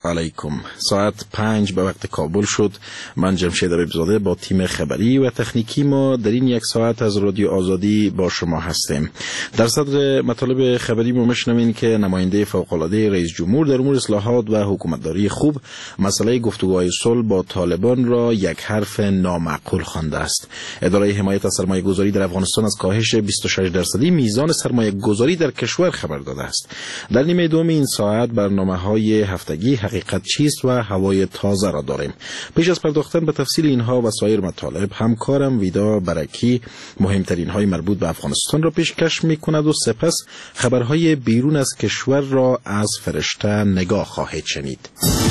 علیکم. ساعت 5 به وقت کابل شد. من جمشید عبیبزاده با تیم خبری و تکنیکی ما در این یک ساعت از رادیو آزادی با شما هستیم. در صدر مطالب خبری ما میشنوین که نماینده فوق‌العاده رئیس جمهور در امور اصلاحات و حکومتداری خوب مسئله گفتگوهای صلح با طالبان را یک حرف نامعقول خوانده است. اداره حمایت از سرمایه‌گذاری در افغانستان از کاهش 26% میزان سرمایه‌گذاری در کشور خبر داده است. در نیمه دوم این ساعت برنامه‌های هفتگی حقیقت چیست و هوای تازه را داریم. پیش از پرداختن به تفصیل اینها و سایر مطالب، همکارم ویدا برکی مهمترین های مربوط به افغانستان را پیشکش می کند و سپس خبرهای بیرون از کشور را از فرشته نگاه خواهید شنید.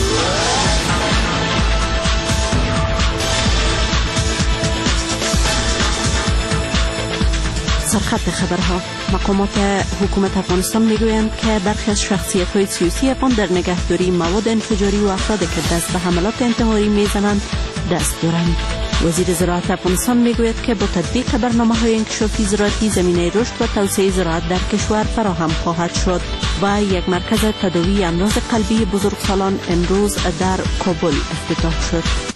سرخط خبرها. مقامات حکومت افغانستان میگویند که برخی از شخصیت‌های سیاسی افغان در نگهداری مواد انفجاری و افرادی که دست به حملات انتحاری میزنند دست دارند. وزیر زراعت افغانستان میگوید که با تطبیق برنامه‌های انکشافی زراعتی زمینه رشد و توسعه زراعت در کشور فراهم خواهد شد و یک مرکز تداوی امراض قلبی بزرگسالان امروز در کابل افتتاح شد.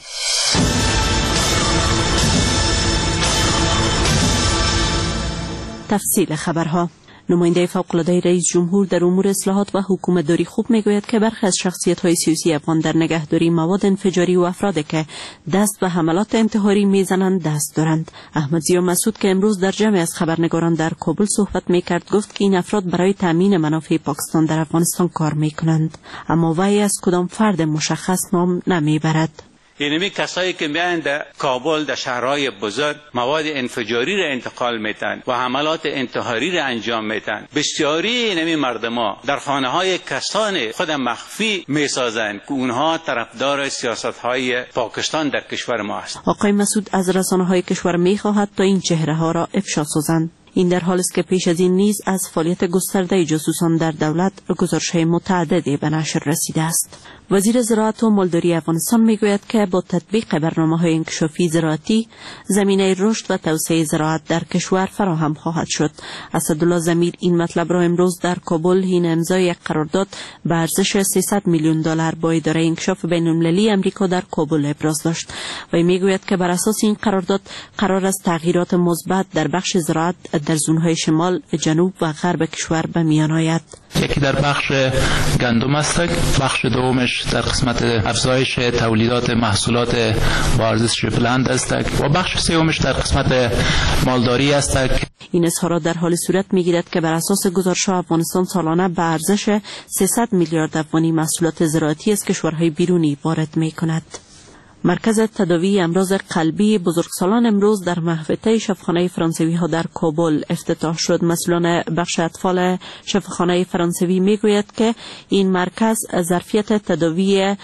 تفصیل خبرها. نماینده فوق‌العاده رئیس جمهور در امور اصلاحات و حکومتداری خوب میگوید که برخی از شخصیت‌های سیاسی افغان در نگهداری مواد انفجاری و افرادی که دست به حملات انتحاری میزنند دست دارند. احمد ضیا مسعود که امروز در جمع از خبرنگاران در کابل صحبت میکرد گفت که این افراد برای تامین منافع پاکستان در افغانستان کار میکنند، اما وی از کدام فرد مشخص نام نمیبرد. اینمی کسایی که میان در کابل در شهرهای بزرگ مواد انفجاری را انتقال میتن و حملات انتحاری را انجام میتن، بسیاری اینمی مردما در خانه های کسان خود مخفی میسازند که اونها طرفدار سیاست های پاکستان در کشور ما است. آقای مسعود از رسانه های کشور میخواهد تا این چهره ها را افشا سازند. این در حالی است که پیش از این نیز از فعالیت گسترده جاسوسان در دولت گزارش‌های متعددی به نشر رسیده است. وزیر زراعت و مالداری افغانستان میگوید که با تطبیق برنامه‌های انکشافی زراعتی زمینه رشد و توسعه زراعت در کشور فراهم خواهد شد. اسدالله ضمیر این مطلب را امروز در کابل حین امضای یک قرارداد به ارزش 300 میلیون دلار با اداره انکشاف بین‌المللی آمریکا در کابل ابراز داشت. و میگوید که بر اساس این قرارداد قرار است تغییرات مثبت در بخش زراعت در زون‌های شمال، جنوب و غرب کشور به میان آید. یکی در بخش گندم است، بخش دومش در قسمت افزایش تولیدات محصولات با ارزش بلند است و بخش سومش در قسمت مالداری است. این اظهارات در حال صورت میگیرد که بر اساس گزارش‌ها افغانستان سالانه به ارزش 300 میلیارد افغانی محصولات زراعتی از کشورهای بیرونی وارد می‌کند. مرکز تداوی امراض قلبی بزرگسالان امروز در محوطه شفاخانه فرانسوی ها در کابل افتتاح شد. مسئولان بخش اطفال شفاخانه فرانسوی میگوید که این مرکز ظرفیت تداوی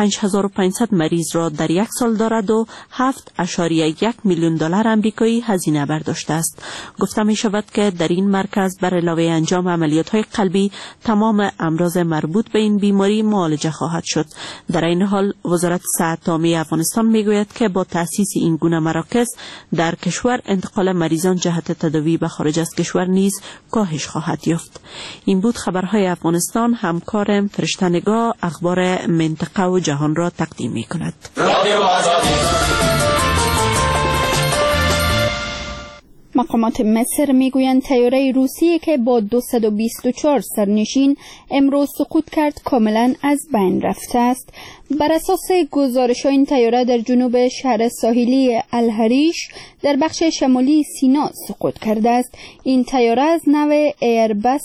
5500 مریض را در یک سال دارد و 7.1 میلیون دلار آمریکایی هزینه برداشته است. گفته می شود که در این مرکز بر علاوه انجام عملیات های قلبی تمام امراض مربوط به این بیماری معالجه خواهد شد. در این حال وزارت صحت عامه افغانستان می گوید که با تأسیس این گونه مراکز در کشور انتقال مریضان جهت تداوی به خارج از کشور نیز کاهش خواهد یافت. این بود خبرهای افغانستان. همکارم فرشته نگاه اخبار منطقه و جهان را تقدیم می کند. مقامات مصر میگویند طیاره روسیه که با 224 سرنشین امروز سقوط کرد کاملا از بین رفته است. بر اساس گزارش این طیاره در جنوب شهر ساحلی الحریش در بخش شمالی سینا سقوط کرده است. این طیاره از نوع ایربس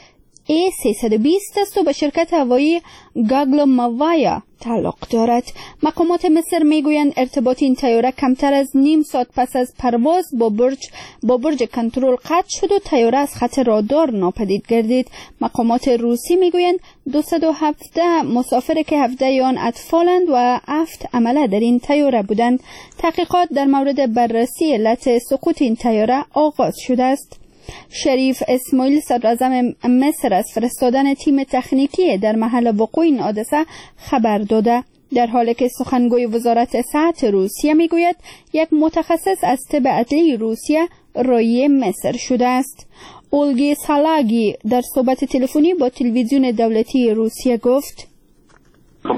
A320 است و به شرکت هوایی گاگلو ماوایا تعلق دارد. مقامات مصر میگویند ارتباط این طیاره کمتر از نیم ساعت پس از پرواز با برج کنترل قطع شد و طیاره از خط رادار ناپدید گردید. مقامات روسی میگویند 217 مسافر که 17 آن اطفالند و 7 عمله در این طیاره بودند. تحقیقات در مورد بررسی علت سقوط این طیاره آغاز شده است. شریف اسماعیل صدراعظم مصر از فرستادن تیم تکنیکی در محل وقوع این حادثه خبر داده، در حالی که سخنگوی وزارت صحت روسیه میگوید یک متخصص از طب عدلی روسیه رای مصر شده است. اولگی سالاگی در صحبت تلفنی با تلویزیون دولتی روسیه گفت: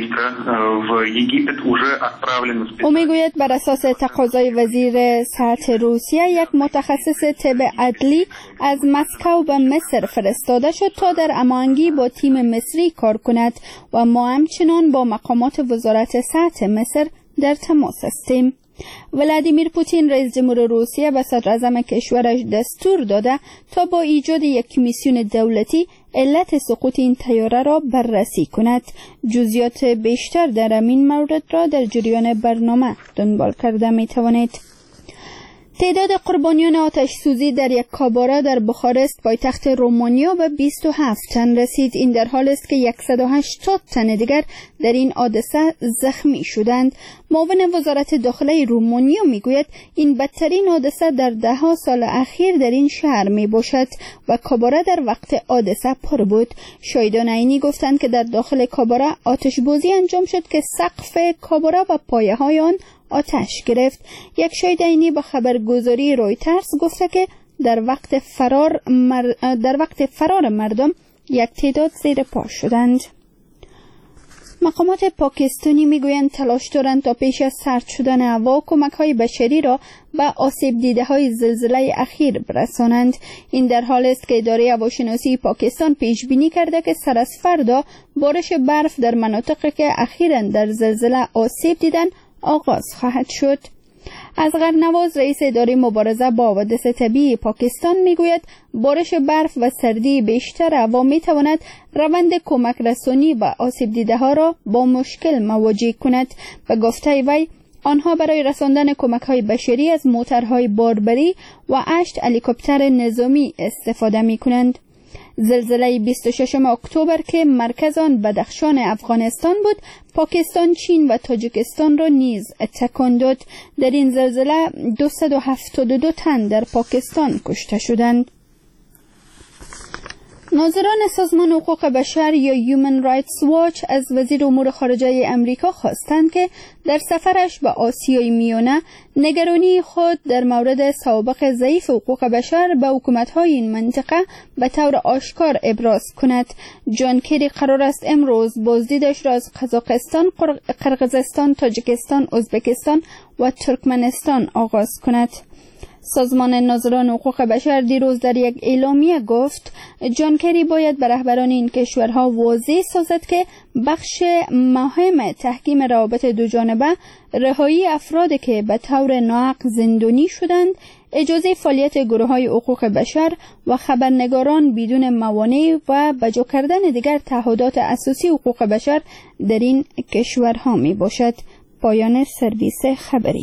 او میگوید بر اساس تقاضای وزیر صحت روسیه یک متخصص طب عدلی از مسکو به مصر فرستاده شد تا در هماهنگی با تیم مصری کار کند و ما همچنان با مقامات وزارت صحت مصر در تماس هستیم. ولادیمیر پوتین رئیس جمهور روسیه به صدر اعظم کشورش دستور داده تا با ایجاد یک کمیسیون دولتی علت سقوط این طیاره را بررسی کند. جزئیات بیشتر در این مورد را در جریان برنامه دنبال کرده می توانید. تعداد قربانیان آتش سوزی در یک کاباره در بخارست پایتخت رومانیا به 27 تن رسید. این در حالی است که 180 تن دیگر در این حادثه زخمی شدند. معاون وزارت داخله رومانیا میگوید این بدترین حادثه در 10 سال اخیر در این شهر می باشد و کاباره در وقت حادثه پر بود. شاهدان عینی گفتند که در داخل کاباره آتش‌بازی انجام شد که سقف کاباره و پایه‌های آن آتش گرفت. یک شاهد عینی به خبرگزاری رویترز گفته که در وقت فرار مردم یک تعداد زیر پا شدند. مقامات پاکستانی میگویند تلاش دارند تا پیش از سرد شدن هوا کمک‌های بشری را به آسیب دیده‌های زلزله اخیر برسانند. این در حالی است که اداره هواشناسی پاکستان پیش بینی کرده که سر از فردا بارش برف در مناطقی که اخیراً در زلزله آسیب دیدند آغاز خواهد شد. اصغر نواز رئیس اداره مبارزه با حوادث طبیعی پاکستان میگوید بارش برف و سردی بیشتر هوا میتواند روند کمک رسانی به آسیب دیده ها را با مشکل مواجه کند. به گفته وی آنها برای رساندن کمک های بشری از موترهای باربری و 8 هلیکوپتر نظامی استفاده می کنند. زلزله 26 اکتبر که مرکز آن بدخشان افغانستان بود، پاکستان، چین و تاجیکستان را نیز تکان داد. در این زلزله 272 تن در پاکستان کشته شدند. ناظران سازمان حقوق بشر یا Human Rights Watch از وزیر امور خارجه امریکا خواستند که در سفرش به آسیای میانه نگرانی خود در مورد سوابق ضعیف حقوق بشر به حکومت‌های این منطقه به طور آشکار ابراز کند. جان کری قرار است امروز بازدیدش را از قزاقستان، قرقیزستان، تاجیکستان، ازبکستان و ترکمنستان آغاز کند. سازمان ناظران حقوق بشر دیروز در یک اعلامیه گفت جان کری باید به رهبران این کشورها واضح سازد که بخش مهم تحکیم روابط دوجانبه رهایی افرادی که به طور ناحق زندانی شدند، اجازه فعالیت گروه‌های حقوق بشر و خبرنگاران بدون موانع و بجا کردن دیگر تعهدات اساسی حقوق بشر در این کشورها می باشد. پایان سرویس خبری.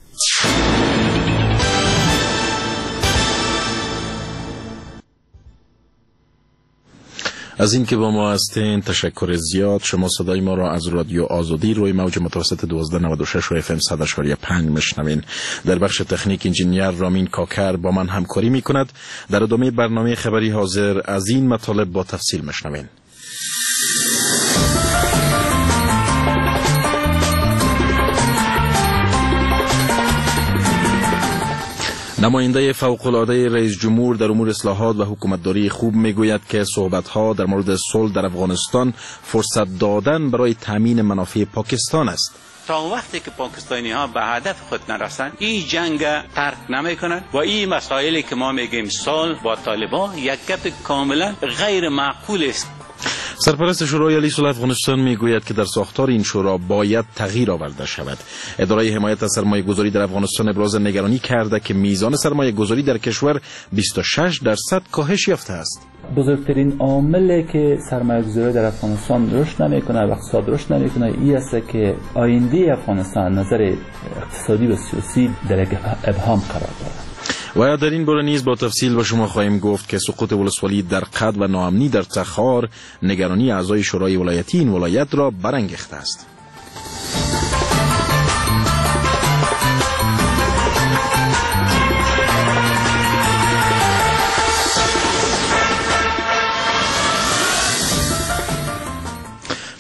از این که با ما هستین تشکر زیاد. شما صدای ما را از رادیو آزادی روی موج متوسط 1296 و FM 100.5 میشنوین. در بخش تکنیک انجینیر رامین کاکر با من همکاری میکند. در ادامه برنامه خبری حاضر از این مطالب با تفصیل میشنوین. نماینده فوق‌العاده رئیس جمهور در امور اصلاحات و حکومتداری خوب میگوید که صحبت‌ها در مورد صلح در افغانستان فرصت دادن برای تامین منافع پاکستان است. تا وقتی که پاکستانی ها به هدف خود نرسند این جنگ ترک نمی کنند و این مسائلی که ما میگیم صلح با طالبان یک گپ کاملا غیر معقول است. سرپرست شورای عالی صلح افغانستان میگوید که در ساختار این شورا باید تغییر آورده شود. اداره حمایت از سرمایه‌گذاری در افغانستان ابراز نگرانی کرده که میزان سرمایه‌گذاری در کشور 26% کاهش یافته است. بزرگترین عاملی که سرمایه‌گذاری در افغانستان رشد نمی‌کنه و اقتصاد رشد نمی‌کنه این است که آینده افغانستان نظر اقتصادی و سیاسی در یک ابهام قرار دارد. و در این باره نیز با تفصیل به شما خواهیم گفت که سقوط ولسوالی در قد و ناامنی در تخار نگرانی اعضای شورای ولایتی این ولایت را برانگیخته است.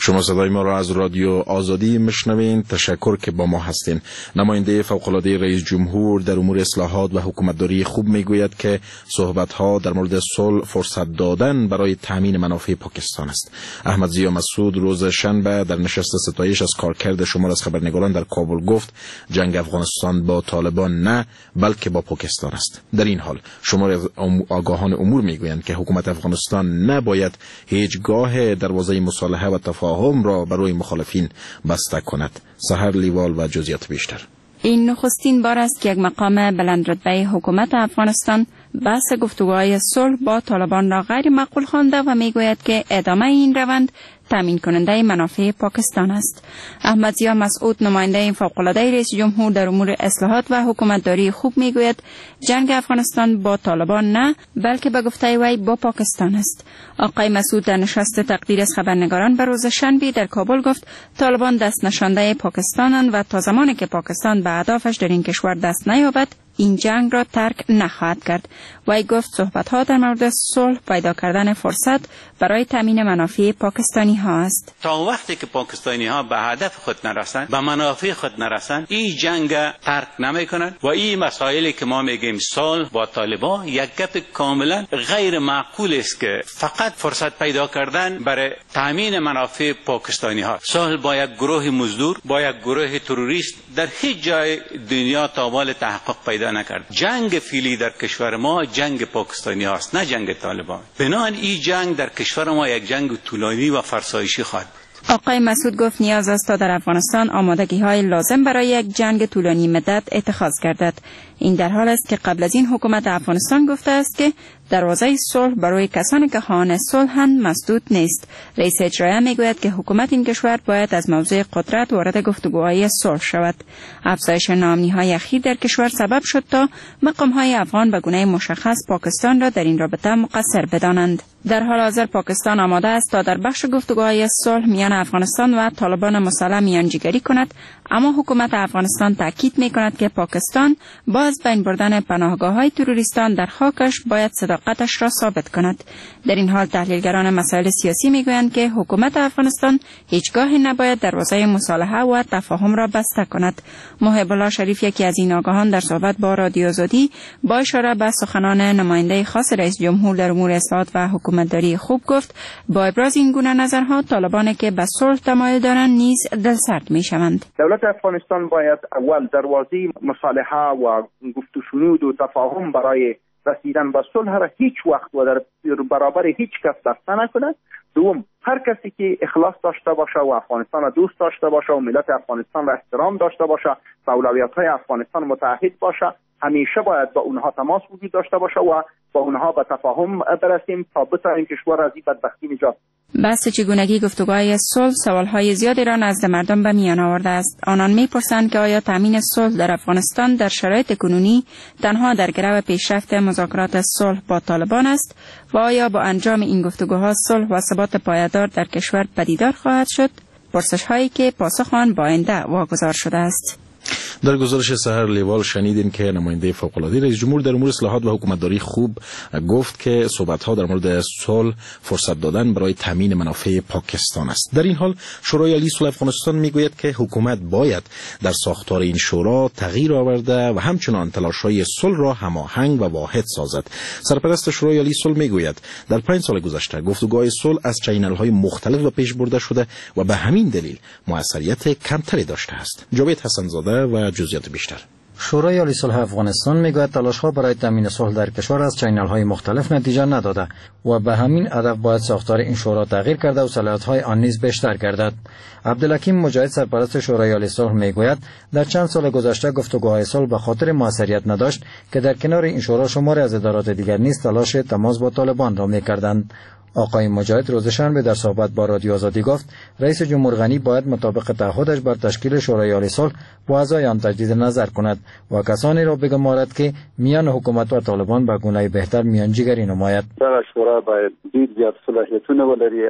شما صدای ما را از رادیو آزادی میشنوین. تشکر که با ما هستین. نماینده فوق‌العاده رئیس جمهور در امور اصلاحات و حکومتداری خوب میگوید که صحبت‌ها در مورد صلح فرصت دادن برای تامین منافع پاکستان است. احمد ضیا مسعود روز شنبه در نشست ستایش از کارکرد شمار از خبرنگاران در کابل گفت جنگ افغانستان با طالبان نه بلکه با پاکستان است. در این حال شمار از آگاهان امور میگویند که حکومت افغانستان نباید هیچگاه دروازه مصالحه و تفاهم را برای مخالفین بسته کند. سحر لیوال و جزئیات بیشتر. این نخستین بار است که یک مقام بلندرتبه حکومت افغانستان بحث گفتگوهای صلح با طالبان را غیر معقول خوانده و میگوید که ادامه این روند تامین کننده منافع پاکستان است. احمد ضیا مسعود نماینده فوق‌العاده رئیس جمهور در امور اصلاحات و حکومتداری خوب میگوید جنگ افغانستان با طالبان نه بلکه به گفته وی با پاکستان است. آقای مسعود در نشست تقدیر از خبرنگاران به روز شنبه در کابل گفت طالبان دست نشانده پاکستانند و تا زمانی که پاکستان به اهدافش در این کشور دست نیابد این جنگ را ترک نخواهد کرد. وی گفت صحبت‌ها در مورد صلح پیدا کردن فرصت برای تامین منافع پاکستانی ها است. تا وقتی که پاکستانی ها به هدف خود نرسند، به منافع خود نرسند، این جنگ ترک نمی‌کنند و این مسائلی که ما میگیم صلح با طالبان یک گپ کاملا غیر معقول است که فقط فرصت پیدا کردن برای تامین منافع پاکستانی ها. صلح با یک گروه مزدور، با یک گروه تروریست در هیچ جای دنیا تا حال تحقق پیدا نکرد. جنگ فعلی در کشور ما جنگ پاکستانی هاست، نه جنگ طالبان. بنابراین این جنگ در کشور ما یک جنگ طولانی و فرسایشی خواهد بود. آقای مسعود گفت نیاز است تا در افغانستان آمادگی‌های لازم برای یک جنگ طولانی مدت اتخاذ گردد. این در حال است که قبل از این حکومت افغانستان گفته است که دروازه صلح برای کسانی که خواهان صلح‌اند مسدود نیست. رئیس اجرایی میگوید که حکومت این کشور باید از موضوع قدرت وارد گفتگوهای صلح شود. افزایش ناامنی‌های اخیر در کشور سبب شد تا مقام‌های افغان به گونه مشخص پاکستان را در این رابطه مقصر بدانند. در حال حاضر پاکستان آماده است تا در بخش گفتگوهای صلح میان افغانستان و طالبان مسلح میانجیگری کند، اما حکومت افغانستان تاکید می‌کند که پاکستان با از بین بردن پناهگاه‌های تروریستان در خاکش باید صداقتش را ثابت کند. در این حال تحلیلگران مسائل سیاسی میگویند که حکومت افغانستان هیچگاه نباید دروازه مصالحه و تفاهم را بسته کند. محب الله شریف یکی از این آگاهان در صحبت با رادیو آزادی با اشاره به سخنان نماینده خاص رئیس جمهور در امور اصلاحات و حکومتداری خوب گفت با ابراز این گونه نظرها طالبانی که به صلح تمایل دارند نیز دلسرد میشوند. دولت افغانستان باید اول دروازه مصالحه و گفت و شنود و تفاهم برای رسیدن به صلح را هیچ وقت و در برابر هیچ کس بسته نکند. دوم، هر کسی که اخلاص داشته باشه و افغانستان را دوست داشته باشه و ملت افغانستان را احترام داشته باشه و اولویت‌های افغانستان متحد باشه همیشه باید با اونها تماس وجود داشته باشه و با اونها به تفاهم برسیم تا بتوانیم کشور از این بدبختی نجات. بحث چگونگی گفتگوهای صلح سوالهای زیادی را نزد مردم به میان آورده است. آنان می‌پرسند که آیا تامین صلح در افغانستان در شرایط کنونی تنها در گرو پیشرفت مذاکرات صلح با طالبان است و آیا با انجام این گفتگوها صلح و ثبات پایدار در کشور پدیدار خواهد شد؟ پرسش‌هایی که پاسخ آن با آینده واگذار شده است. در گزارش سحر لیوال شنیدین که نماینده فوق‌العاده رئیس جمهور در امور اصلاحات و حکومتداری خوب گفت که صحبت‌ها در مورد صلح فرصت دادن برای تامین منافع پاکستان است. در این حال شورای عالی صلح افغانستان میگوید که حکومت باید در ساختار این شورا تغییر آورده و همچنان تلاش‌های صلح را هماهنگ و واحد سازد. سرپرست شورای عالی صلح میگوید در 5 سال گذشته گفتگوهای صلح از چینل‌های مختلف به پیش برده شده و به همین دلیل موثریت کمتری داشته است. جاوید حسن زاده و جزئیات بیشتر. شورای عالی صلح افغانستان میگوید تلاش‌ها برای تامین صلح در کشور از چینل‌های مختلف نتیجه نداده و به همین هدف باید ساختار این شورا تغییر کرده و صلاحیت‌های آن نیز بیشتر گردد. عبدالحکیم مجاهد سرپرست شورای عالی صلح میگوید در چند سال گذشته گفتگوهای صلح به خاطر موثریت نداشت که در کنار این شورا شماری از ادارات دیگر نیز تلاش تماس با طالبان را می‌کردند. آقای مجاهد روز شنبه در صحبت با رادیو آزادی گفت رئیس جمهور غنی باید مطابق تعهدش بر تشکیل شورای عالی صلح و اعضای آن تجدید نظر کند و کسانی را بگمارد که میان حکومت و طالبان به گونه بهتر میانجیگری نماید. در شورا باید زیاد صلاحیتونه ولري او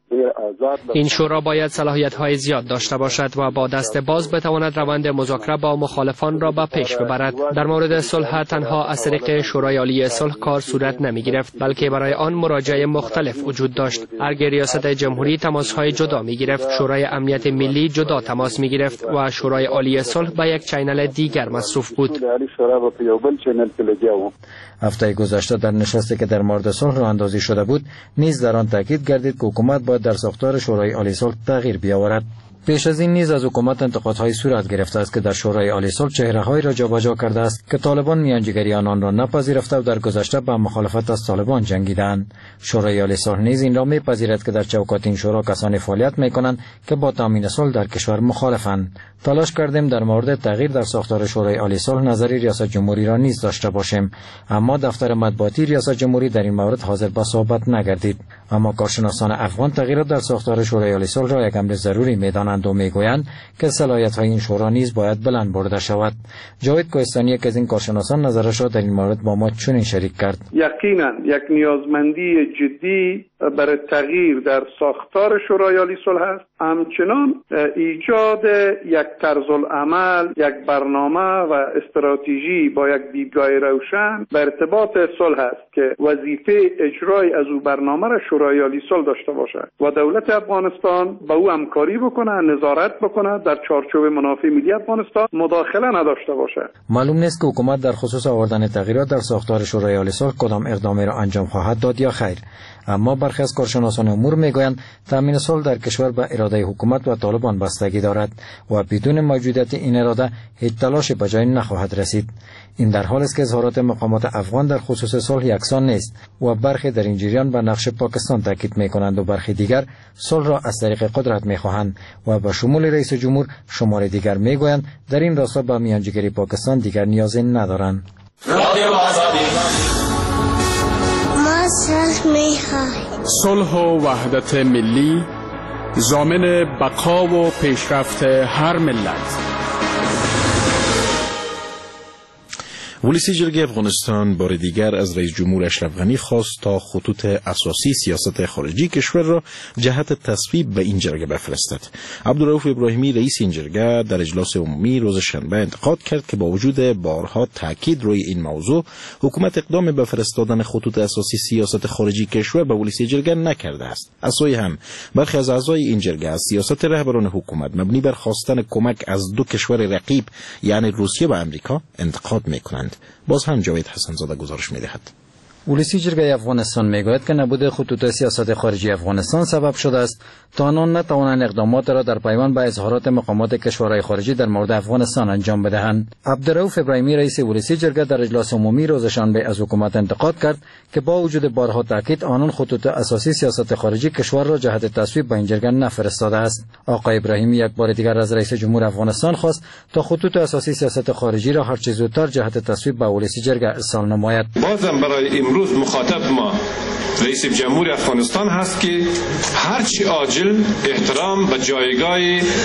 این شورا باید صلاحیت‌های زیاد داشته باشد و با دست باز بتواند روند مذاکره با مخالفان را به پیش ببرد. در مورد صلح تنها از طریق شورای عالی صلح کار صورت نمی‌گرفت، بلکه برای آن مراجع مختلف وجود داشت. اگر ریاست جمهوری تماس‌های جدا می‌گرفت، شورای امنیت ملی جدا تماس می‌گرفت و شورای عالی صلح به یک چینل دیگر مصروف بود. هفته گذشته در نشستی که در مورد صلح راه اندازی شده بود، نیز در آن تاکید گردید که حکومت باید در ساختار شورای عالی صلح تغییر بیاورد. پیش از این نیز از حکومت انتقادهای صورت گرفته است که در شورای عالی صلح چهره‌هایی را جابجا کرده است که طالبان میانجیگری آنان را نپذیرفته و در گذشته به مخالفت از طالبان جنگیدند. شورای عالی صلح نیز این را میپذیرد که در چوکات این شورا کسانی فعالیت میکنند که با تامین صلح در کشور مخالفند. تلاش کردیم در مورد تغییر در ساختار شورای عالی صلح نظری ریاست جمهوری را نیز داشته باشیم، اما دفتر مطبوعاتی ریاست جمهوری در این مورد حاضر به صحبت نگردید. اما کارشناسان افغان تغییرات در ساختار شورای عالی صلح را یک امر ضروری میدانند و میگویند که صلاحیت‌های این شورا نیز باید بلند برده شود. جاوید کوهستانی یک از این کارشناسان نظرش را در این مورد با ما چنین شریک کرد. یقینا یک نیازمندی جدی برای تغییر در ساختار شورای عالی صلح است. همچنان ایجاد یک طرز العمل، یک برنامه و استراتژی با یک دیدگاه روشن به ارتباط صلح است که وظیفه اجرای از او برنامه را شورای عالی صلح داشته باشد و دولت افغانستان با او همکاری بکنه، نظارت بکنه، در چارچوب منافع ملی افغانستان مداخله نداشته باشد. معلوم نیست که حکومت در خصوص آوردن تغییرات در ساختار شورای عالی صلح کدام اقدامی را انجام خواهد داد یا خیر، اما برخی از کارشناسان امور میگویند تامین صلح در کشور به اراده حکومت و طالبان بستگی دارد و بدون موجودیت این اراده هیچ تلاشی به جای نخواهد رسید. این در حالی است که اظهارات مقامات افغان در خصوص صلح یکسان نیست و برخی در این جریان به نقش پاکستان تاکید میکنند و برخی دیگر صلح را از طریق قدرت میخواهند و به شمول رئیس جمهور شمار دیگر میگویند در این راستا به میانجیگری پاکستان دیگر نیازی ندارند. صلح و وحدت ملی ضامن بقا و پیشرفت هر ملت. ولسی جرگه افغانستان بار دیگر از رئیس جمهور اشرف غنی خواست تا خطوط اساسی سیاست خارجی کشور را جهت تصویب به این جرگه بفرستد. عبدالرؤوف ابراهیمی رئیس این جرگه در اجلاس عمومی روز شنبه انتقاد کرد که با وجود بارها تاکید روی این موضوع، حکومت اقدام به فرستادن خطوط اساسی سیاست خارجی کشور به ولسی جرگه نکرده است. از سوی هم برخی از اعضای این جرگه از سیاست رهبران حکومت مبنی بر خواستن کمک از دو کشور رقیب یعنی روسیه و آمریکا انتقاد می‌کنند. باز هم جاوید حسن زاده گزارش می‌دهد. ولسی جرگه افغانستان میگوید که نبود خطوط سیاست خارجی افغانستان سبب شده است تا آنان نتوانند اقدامات را در پیوند به اظهارات مقامات کشورهای خارجی در مورد افغانستان انجام بدهند. عبدالرؤوف ابراهیمی رئیس ولسی جرگه در اجلاس عمومی روز شنبه از حکومت انتقاد کرد که با وجود بارها تاکید آنان خطوط اساسی سیاست خارجی کشور را جهت تصویب به این جرگه نفرستاده است. آقای ابراهیمی یک بار دیگر از رئیس جمهور افغانستان خواست تا خطوط اساسی سیاست خارجی را هر چه زودتر جهت تصویب به ولسی جرگه ارسال نماید. بازم برای امروز مخاطب ما رئیس جمهور افغانستان هست که هرچی عاجل احترام به جایگاه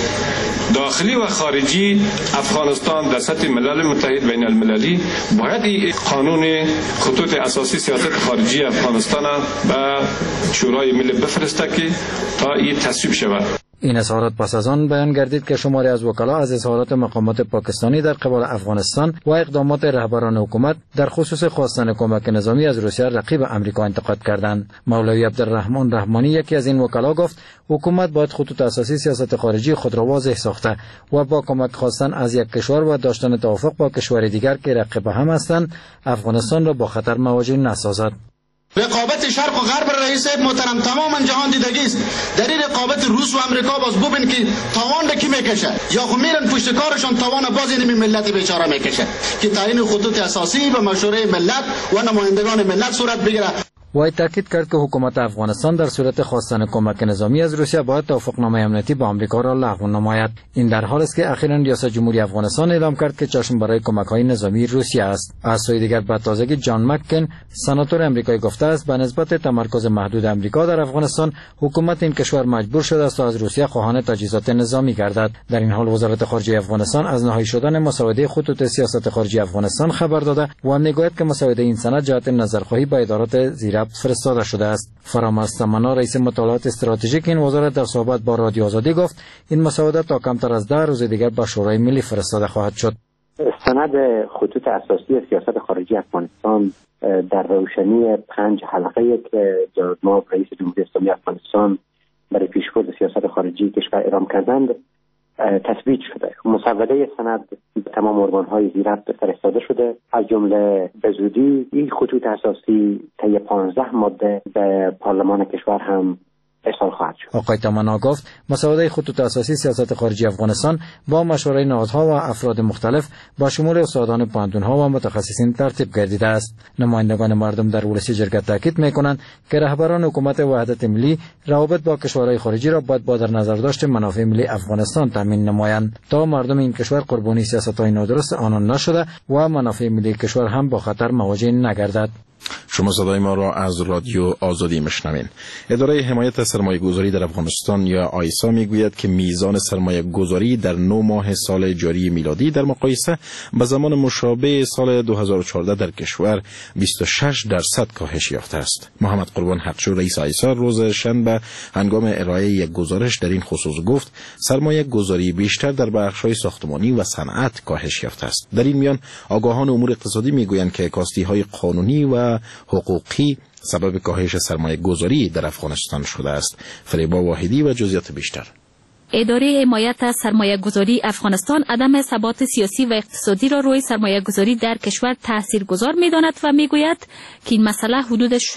داخلی و خارجی افغانستان در سطح ملل متحد بین المللی باید این قانون خطوط اساسی سیاست خارجی افغانستان به شورای ملی بفرسته که تا این تصویب شود. این اظهارات پس از آن بیان گردید که شماری از وکلا از اظهارات مقامات پاکستانی در قبال افغانستان و اقدامات رهبران حکومت در خصوص خواستن کمک نظامی از روسیه رقیب آمریکا انتقاد کردند. مولوی عبدالرحمن رحمانی یکی از این وکلا گفت حکومت باید خطوط اساسی سیاست خارجی خود را واضح ساخته و با کمک خواستن از یک کشور و داشتن توافق با کشور دیگر که رقیب هم هستند افغانستان را با خطر مواجه نسازد. رقابت شرق و غرب رئیس محترم تماما جهان دیدگی است. در این رقابت روس و امریکا باز ببین که تاوان کی میکشه یا خو میرن پشت کارشون تاوان باز این ملت بیچاره میکشه که تعیین خطوط اساسی به مشوره ملت و نمایندگان ملت صورت بگیره. وی تاکید کرد که حکومت افغانستان در صورت خواستن کمک نظامی از روسیه باید توافقنامه امنیتی با آمریکا را لغو نماید. این در حالی است که اخیراً ریاست جمهوری افغانستان اعلام کرد که چشم برای کمک‌های نظامی روسیه است. از سوی دیگر به تازگی جان مککن سناتور آمریکایی گفته است به نسبت تمرکز محدود آمریکا در افغانستان حکومت این کشور مجبور شده است تا از روسیه خواهان تجهیزات نظامی گردد. در این حال وزارت خارجه افغانستان از نهایی شدن مسوده خطوط سیاست خارجی افغانستان خبر داده و میگوید که مسوده این سند جهت نظرخواهی با ادارات زیر جبت فرستاده شده است. فرامرز تمنا رئیس مطالعات استراتژیک این وزارت در صحبت با رادیو آزادی گفت این مسوده تا کمتر از 10 روز دیگر به شورای ملی فرستاده خواهد شد. سند خطوط اساسی سیاست خارجی افغانستان در روشنی 5 حلقه که جناب نایب رئیس جمهوری اسلامی افغانستان برای پیشبرد سیاست خارجی کشور اعلام کردند تثبیت شده. مسوده سند به تمام ارگان‌های زیربط فرستاده شده، از جمله به زودی این خطوط اساسی طی 15 ماده به پارلمان کشور هم ارسال خواهد شد. آقای تمنا گفت مسوده خطوط اساسی سیاست خارجی افغانستان با مشورت نهادها و افراد مختلف با شمول استادان پوهنتون‌ها و متخصصین ترتیب گردیده است. نمایندگان مردم در ولسی جرگه تاکید می‌کنند که رهبران حکومت وحدت ملی روابط با کشورهای خارجی را باید با در نظر داشت منافع ملی افغانستان تامین نمایند تا مردم این کشور قربانی سیاست‌های نادرست آنان نشده و منافع ملی کشور هم با خطر مواجه نگردد. شما صدای ما را از رادیو آزادی میشنوین. اداره حمایت سرمایه گذاری در افغانستان یا آیسا میگوید که میزان سرمایه گذاری در 9 ماه سال جاری میلادی در مقایسه با زمان مشابه سال 2014 در کشور 26% کاهش یافته است. محمد قربان حقجو رئیس آیسا روز شنبه هنگام ارائه یک گزارش در این خصوص گفت سرمایه گذاری بیشتر در بخش‌های ساختمانی و صنعت کاهش یافته است. در این میان آگاهان امور اقتصادی میگویند که کاستی‌های قانونی و حقوقی سبب کاهش سرمایه گذاری در افغانستان شده است. فریبا واحدی و جزئیات بیشتر. اداره حمایت سرمایه گذاری افغانستان عدم ثبات سیاسی و اقتصادی را روی سرمایه گذاری در کشور تاثیرگذار می داند و می گوید که این مسئله حدود 60%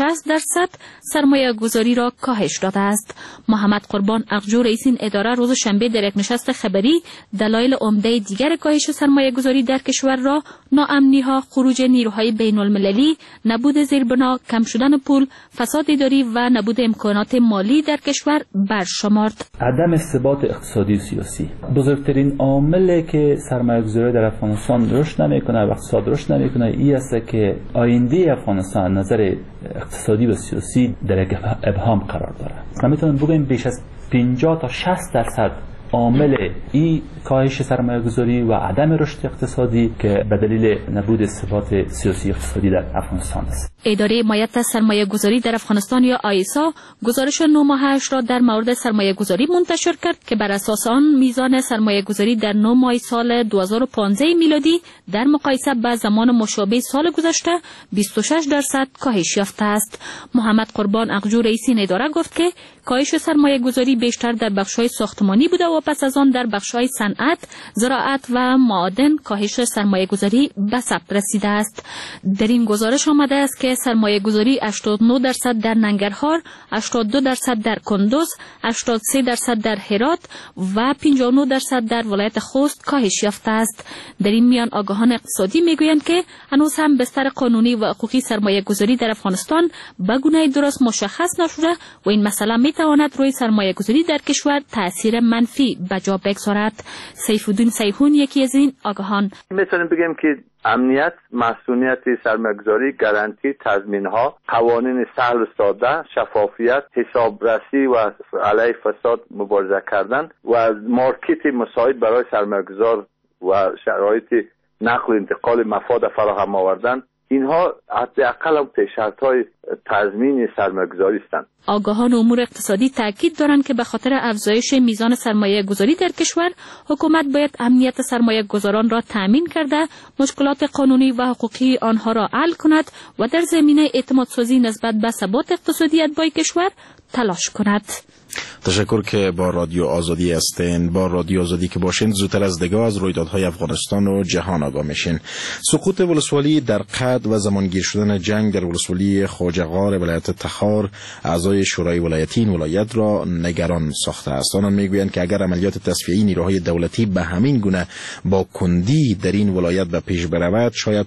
سرمایه گذاری را کاهش داده است. محمد قربان اقجو رئیس این اداره روز شنبه در یک نشست خبری دلایل عمده دیگر کاهش سرمایه گذاری در کشور را ناامنی ها، خروج نیروهای بین المللی، نبود زیربنا، کم شدن پول، فساد اداری و نبود امکانات مالی در کشور برشمرد. عدم ثبات اقتصادی و سیاسی بزرگترین عاملی که سرمایه‌گذاری در افغانستان رشد نمیکنه و اقتصاد رشد نمیکنه این است که آینده افغانستان نظر اقتصادی و سیاسی در یک ابهام قرار داره. ما میتونیم بگیم بیش از 50 تا 60% عامل این کاهش سرمایه‌گذاری و عدم رشد اقتصادی که به دلیل نبود ثبات سیاسی اقتصادی در افغانستان است. اداره حمایت سرمایه‌گذاری در افغانستان یا آیسا گزارش 9 ماهش را در مورد سرمایه‌گذاری منتشر کرد که بر اساس آن میزان سرمایه‌گذاری در 9 ماه سال 2015 میلادی در مقایسه با زمان مشابه سال گذشته 26% کاهش یافته است. محمد قربان اقجو رئیس این اداره گفت که کاهش سرمایه‌گذاری بیشتر در بخش‌های ساختمانی بوده و پس از آن در بخش‌های صنعت، زراعت و معادن کاهش سرمایه‌گذاری به ثبت رسیده است. در این گزارش آمده است که سرمایه‌گذاری 89% در ننگرهار، 82% در کندوز، 83% در هرات و 59% در ولایت خوست کاهش یافته است. در این میان آگاهان اقتصادی میگویند که هنوز هم بستر قانونی و حقوقی سرمایه‌گذاری در افغانستان به گونه درست مشخص نشده و این مسئله میتواند روی سرمایه‌گذاری در کشور تأثیر منفی به جا بگذارد. سیف‌الدین سیحون یکی از این آگاهان میتونیم بگیم که امنیت، مسئولیت سرمایه‌گذاری، گارانتی، تضمین‌ها، قوانین سهل و ساده، شفافیت، حسابرسی و علیه فساد مبارزه کردن و مارکت مساعد برای سرمایه‌گذار و شرایط نقل و انتقال مفاد فراهم آوردن، اینها حداقل پیش‌شرط‌های تضمین سرمایه‌گذاری هستند. آگاهان امور اقتصادی تاکید دارند که به خاطر افزایش میزان سرمایه گذاری در کشور حکومت باید امنیت سرمایه گذاران را تأمین کرده، مشکلات قانونی و حقوقی آنها را حل کند و در زمینه اعتماد سازی نسبت به ثبات اقتصادی اتباع کشور تلاش کند. تشکر که با رادیو آزادی هستین. با رادیو آزادی که باشین زودتر از دیگه از رویدادهای افغانستان و جهان آگاه میشین. سقوط ولسوالی در قد و زمانگیر شدن جنگ در ولسوالی خواجه غار ولایت تخار اعضای شورای ولایتی این ولایت را نگران ساخته است. آنان میگویند که اگر عملیات تصفیه‌ای نیروهای دولتی به همین گونه با کندی در این ولایت به پیش برود، شاید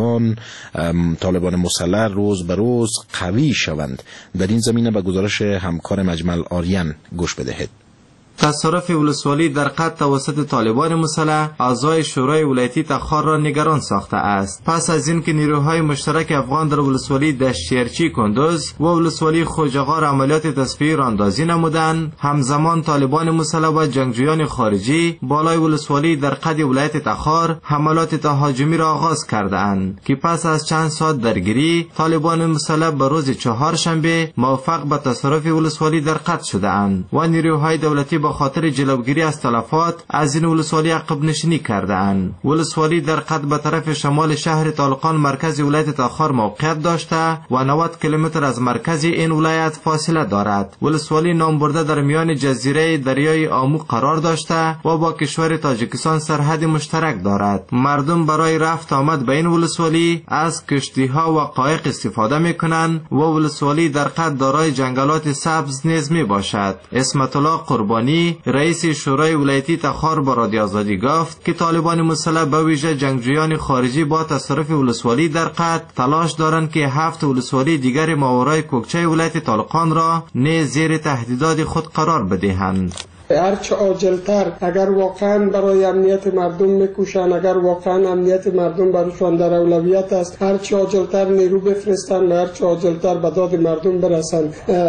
طالبان مسلح روز به روز قوی شوند. در این زمینه به گزارش همکار مجمل آریان گوش بدهید. تصرف ولسوالی در قط توسط طالبان مسلح اعضای شورای ولایتی تخار را نگران ساخته است. پس از اینکه نیروهای مشترک افغان در ولسوالی دشتیرچی کندوز و ولسوالی خوجغار عملیات تصفیه راندازی نمودند، همزمان طالبان مسلح و جنگجویان خارجی بالای ولسوالی در قد ولایت تخار حملات تهاجمی را آغاز کردند که پس از چند ساعت درگیری طالبان مسلح به روز چهارشنبه موفق به تصرف ولسوالی در قد شدند و نیروهای دولتی به خاطر جلوگیری از تلفات از این ولسوالی عقب نشینی کردند. ولسوالی در قد به طرف شمال شهر طالقان مرکز ولایت تخار موقعیت داشته و 90 کیلومتر از مرکز این ولایت فاصله دارد. ولسوالی نامبرده در میان جزیره دریای آمو قرار داشته و با کشور تاجیکستان سرحد مشترک دارد. مردم برای رفت آمد به این ولسوالی از کشتی‌ها و قایق استفاده می‌کنند و ولسوالی در قد دارای جنگلات سبز نیز میباشد. اسمت الله قربانی رئیس شورای ولایتی تخار با رادیو آزادی گفت که طالبان مسلح به ویژه جنگجویان خارجی با تصرف ولسوالی در قد تلاش دارند که 7 ولسوالی دیگر ماورای کوکچه ولایت طالقان را نیز زیر تهدیدات خود قرار بدهند. هرچه عاجلتر اگر واقعا برای امنیت مردم میکوشن، اگر واقعا امنیت مردم برایشان در اولویت است، هرچه عاجلتر نیرو بفرستن و هرچه عاجلتر به داد مردم برسن.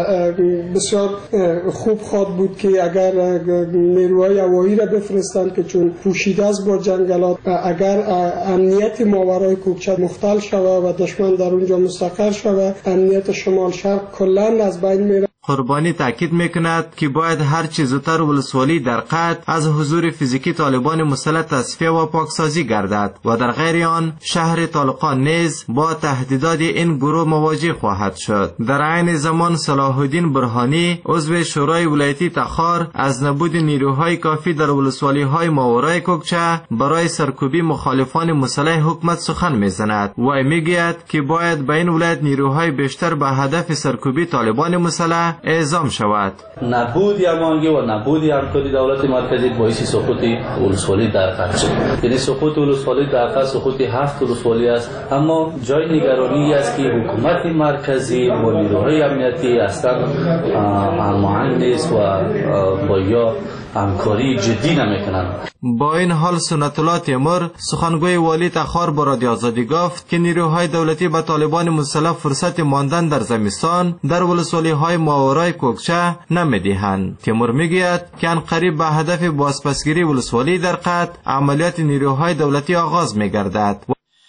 بسیار خوب خواد بود که اگر نیروهای هوایی را بفرستن که چون پوشیده است با جنگلات، اگر امنیت ماورای کوکچه مختل شود و دشمن در اونجا مستقر شود، امنیت شمال شرق کلا از بین میره. قربانی تاکید میکند که باید هر چه زودتر ولسوالی در قد از حضور فیزیکی طالبان مسلح تصفیه و پاکسازی گردد و در غیر آن شهر طالقان نیز با تهدیدات این گروه مواجه خواهد شد. در عین زمان صلاح الدین برهانی عضو شورای ولایتی تخار از نبود نیروهای کافی در ولسوالی های ماورای کوکچه برای سرکوبی مخالفان مسلح حکومت سخن میزند و میگوید که باید به این ولایت نیروهای بیشتر به هدف سرکوبی طالبان مسلح اعزام شود. نبود هماهنگی و نبود همکاری دولت مرکزی باعث سقوط ولسوالی در قد شد. یعنی سقوط ولسوالی در قد سقوط 7 ولسوالی است، اما جای نگرانی است که حکومت مرکزی و نیروهای امنیتی اصلا هماهنگ نیست و با یا همکاری جدی نمیکنند. با این حال سنت الله تیمور سخنگوی والی تخار با رادیو آزادی گفت که نیروهای دولتی به طالبان مسلح فرصت ماندن در زمستان در ولسوالی های ماورای کوکچه نمیدهند. تیمور میگوید که ان قریب به هدف بازپسگیری ولسوالی در قد عملیات نیروهای دولتی آغاز میگردد.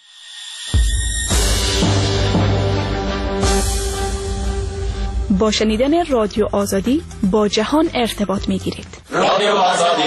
با شنیدن رادیو آزادی با جهان ارتباط میگیرید. رادیو آزادی.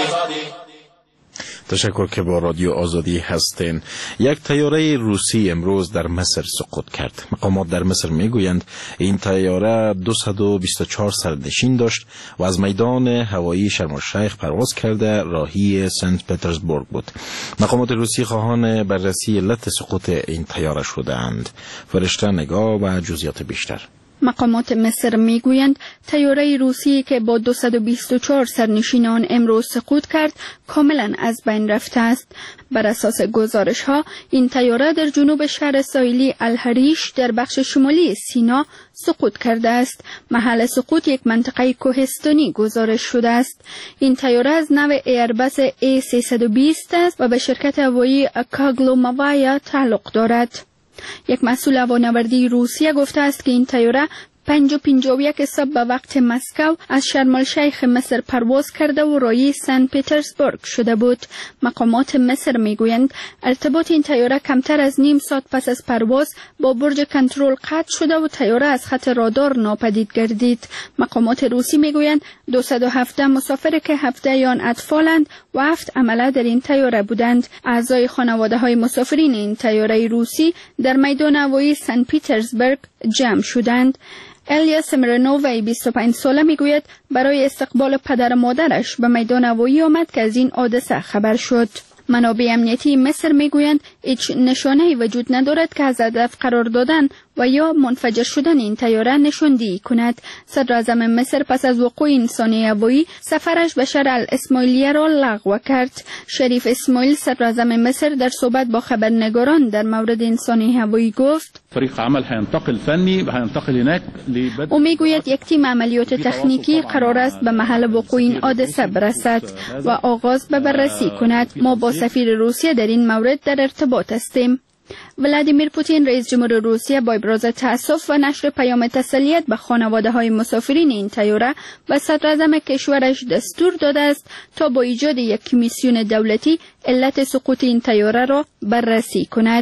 تشکر که با رادیو آزادی هستین. یک طیاره روسی امروز در مصر سقوط کرد. مقامات در مصر میگویند این طیاره 224 سرنشین داشت و از میدان هوایی شرم الشیخ پرواز کرده راهی سنت پترزبورگ بود. مقامات روسی خواهان بررسی علت سقوط این طیاره شدند. فرشته نگاه و جزئیات بیشتر. مقامات مصر میگویند طیاره روسی که با 224 سرنشینان امروز سقوط کرد کاملا از بین رفته است. بر اساس گزارش ها این طیاره در جنوب شهر ساحلی الحریش در بخش شمالی سینا سقوط کرده است. محل سقوط یک منطقه کوهستانی گزارش شده است. این طیاره از نوع ایربس A320 است و به شرکت هوایی کاگلوماوایا تعلق دارد. یک مسئول هوانوردی روسیه گفته است که این طیاره 5:51 صبح به وقت مسکو از شرم الشیخ مصر پرواز کرده و راهی سن پترزبورگ شده بود. مقامات مصر میگویند ارتباط این طیاره کمتر از نیم ساعت پس از پرواز با برج کنترل قطع شده و طیاره از خط رادار ناپدید گردید. مقامات روسی میگویند 217 مسافر که 17 آن اطفالند و 7 عمله در این طیاره بودند. اعضای خانواده های مسافرین این طیاره روسی در میدان هوایی سن پترزبورگ جمع شدند. الیا سمرنووی 25 ساله میگوید برای استقبال پدر مادرش به میدان هوایی آمد که از این حادثه خبر شد. منابع امنیتی مصر میگویند هیچ نشانه‌ای وجود ندارد که از هدف قرار دادن و یا منفجر شدن این طیاره نشاندهی کند. صدراعظم مصر پس از وقوع این سانحه هوایی سفرش به شهر الاسماعیلیه را لغو کرد. شریف اسماعیل صدراعظم مصر در صحبت با خبرنگاران در مورد این سانحه هوایی گفت فريق عمل هينتقل فني هينتقل هناك او میگوید یک تیم عملیات تکنیکی قرار است به محل وقوع این حادثه برسد و آغاز به بررسی کند. ما با سفیر روسیه در این مورد در ارتباط هستیم. ولادیمیر پوتین رئیس جمهور روسیه با ابراز تأسف و نشر پیام تسلیت به خانواده های مسافرین این طیاره و صدراعظم کشورش دستور داده است تا با ایجاد یک کمیسیون دولتی علت سقوط این طیاره را بررسی کند.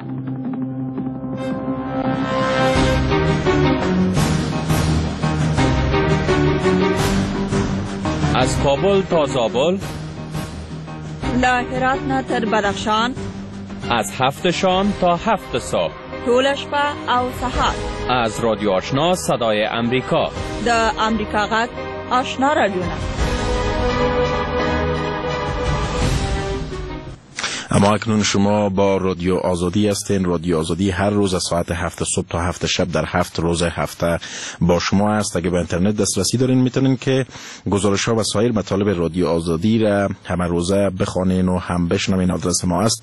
از کابل تا زابل، له هرات نه تر بدخشان، از 7 شام تا 7 صبح، ټول شپه او سهار، از رادیو آشنا صدای امریکا، د امریکا غږ آشنا رادیو. اما اکنون شما با رادیو آزادی هستین. رادیو آزادی هر روز از ساعت 7 صبح تا 7 شب در 7 روز هفته با شما است. اگه به اینترنت دسترسی دارین میتونین که گزارش ها و سایر مطالب رادیو آزادی را همه روزه بخوانین و هم بشنوین. آدرس ما است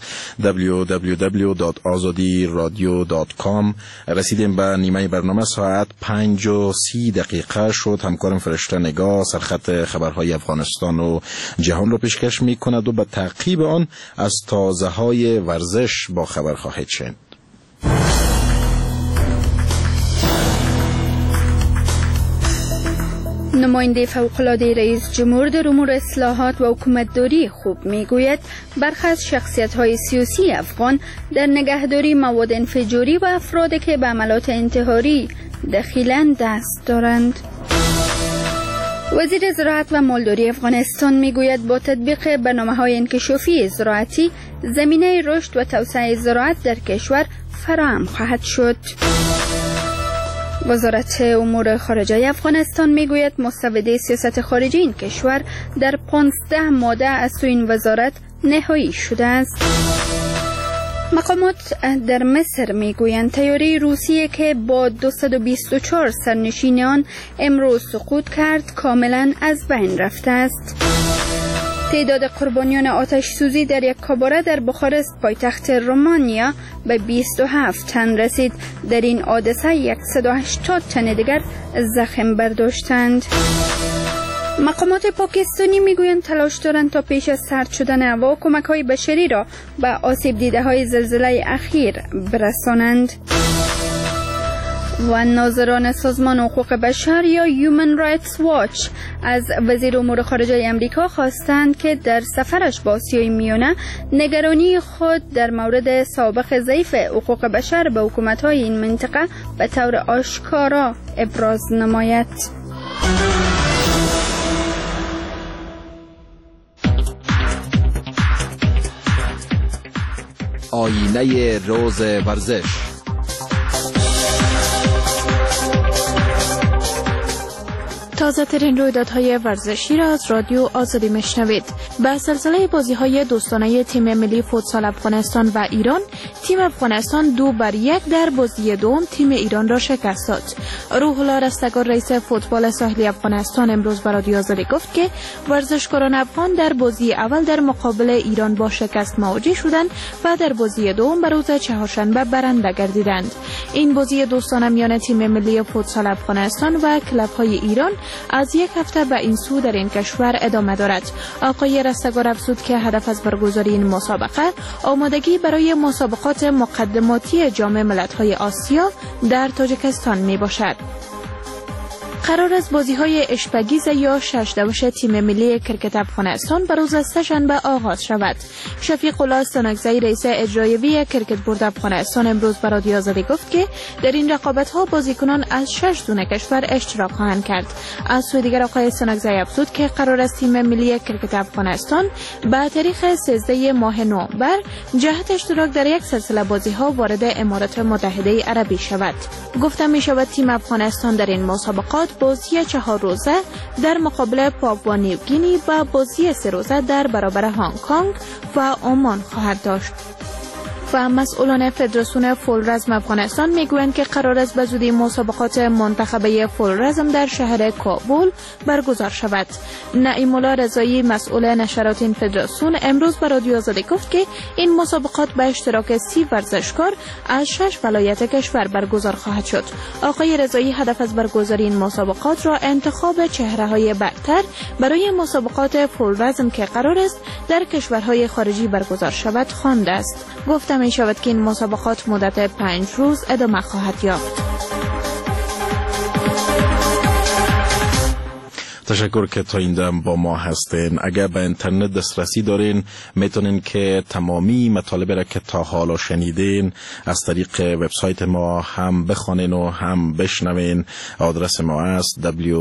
www.azadiradio.com. رسیدیم به نیمه برنامه، ساعت 5:30 شد. همکارم فرشته نگاه سرخط خبرهای افغانستان و جهان را پیشکش میکند و به تعقیب آن از تازه های ورزش با خبر خواهید شد. نماینده فوق‌العاده رئیس جمهور در امور اصلاحات و حکومتداری خوب میگوید برخی از شخصیت‌های سیاسی افغان در نگهداری مواد انفجاری و افرادی که به عملات انتحاری دخیلند دست دارند. وزیر زراعت و مالداری افغانستان میگوید با تطبیق برنامه‌های انکشافی زراعتی زمینه رشد و توسعه زراعت در کشور فراهم خواهد شد. وزارت امور خارجه افغانستان میگوید مسوده سیاست خارجی این کشور در 15 ماده از سوی این وزارت نهایی شده است. مقامات در مصر میگویند طیاره روسیه که با 224 سرنشین آن امروز سقوط کرد کاملا از بین رفته است. تعداد قربانیان آتش سوزی در یک کاباره در بخارست پایتخت رومانیا به 27 تن رسید. در این حادثه 180 تن دیگر زخم برداشتند. مقامات پاکستانی میگویند تلاش دارند تا پیش از سرد شدن هوا کمک‌های بشری را به آسیب دیده‌های زلزله اخیر برسانند. و ناظران سازمان حقوق بشر یا Human Rights Watch از وزیر امور خارجه امریکا خواستند که در سفرش با آسیای میانه نگرانی خود در مورد سابق ضعیف حقوق بشر به حکومت‌های این منطقه به طور آشکارا ابراز نماید. آینه روز ورزش. تازه ترین رویدادهای ورزشی را از رادیو آزادی میشنوید. به سلسله بازی‌های دوستانه تیم ملی فوتسال افغانستان و ایران، تیم افغانستان 2-1 در بازی دوم تیم ایران را شکست داد. روح الله رستگار رئیس فوتبال ساحلی افغانستان امروز به رادیو آزادی گفت که ورزشکاران افغان در بازی اول در مقابل ایران با شکست مواجه شدند و در بازی دوم به روز چهارشنبه برنده گردیدند. این بازی دوستانه میان تیم ملی فوتسال افغانستان و کلب‌های ایران از یک هفته به این سو در این کشور ادامه دارد. آقای رستگار افزود که هدف از برگزاری این مسابقه آمادگی برای مسابقات مقدماتی جام ملت‌های آسیا در تاجیکستان می باشد. قرار است بازی‌های اشپگیز یا ششدوش تیم ملی کرکت افغانستان به روز سه‌شنبه آغاز شود. شفیق الله سنگزی رئیس اجرایی کرکت بورد افغانستان امروز به رادیو آزادی گفت که در این رقابت‌ها بازیکنان از 6 گونه کشور اشتراک خواهند کرد. از سوی دیگر آقای سنگزی افزود که قرار است تیم ملی کرکت افغانستان به تاریخ 13 ماه نوامبر جهت اشتراک در یک سلسله بازی‌ها وارد امارات متحده عربی شود. گفته می‌شود تیم افغانستان در این مسابقات بازی 4 روزه در مقابل پاپوا نیوگینی و بازی 3 روزه در برابر هنگ کنگ و عمان خواهد داشت. و مسئولان فدراسیون فولرزم افغانستان میگویند که قرار است به زودی مسابقات منتخبه فولرزم در شهر کابل برگزار شود. نعیم الله رضایی مسئول نشرات این فدراسیون امروز به رادیو آزادی گفت که این مسابقات به اشتراک 30 ورزشکار از 6 ولایت کشور برگزار خواهد شد. آقای رضایی هدف از برگزاری این مسابقات را انتخاب چهره‌های برتر برای مسابقات فولرزم که قرار است در کشورهای خارجی برگزار شود خوانده است. گفته می شود که این مسابقات مدت 5 روز ادامه خواهد یافت. تشکر که تا این دم با ما هستین. اگر به اینترنت دسترسی دارین میتونین که تمامی مطالب را که تا حالا شنیدین از طریق وبسایت ما هم بخوانین و هم بشنوین. آدرس ما است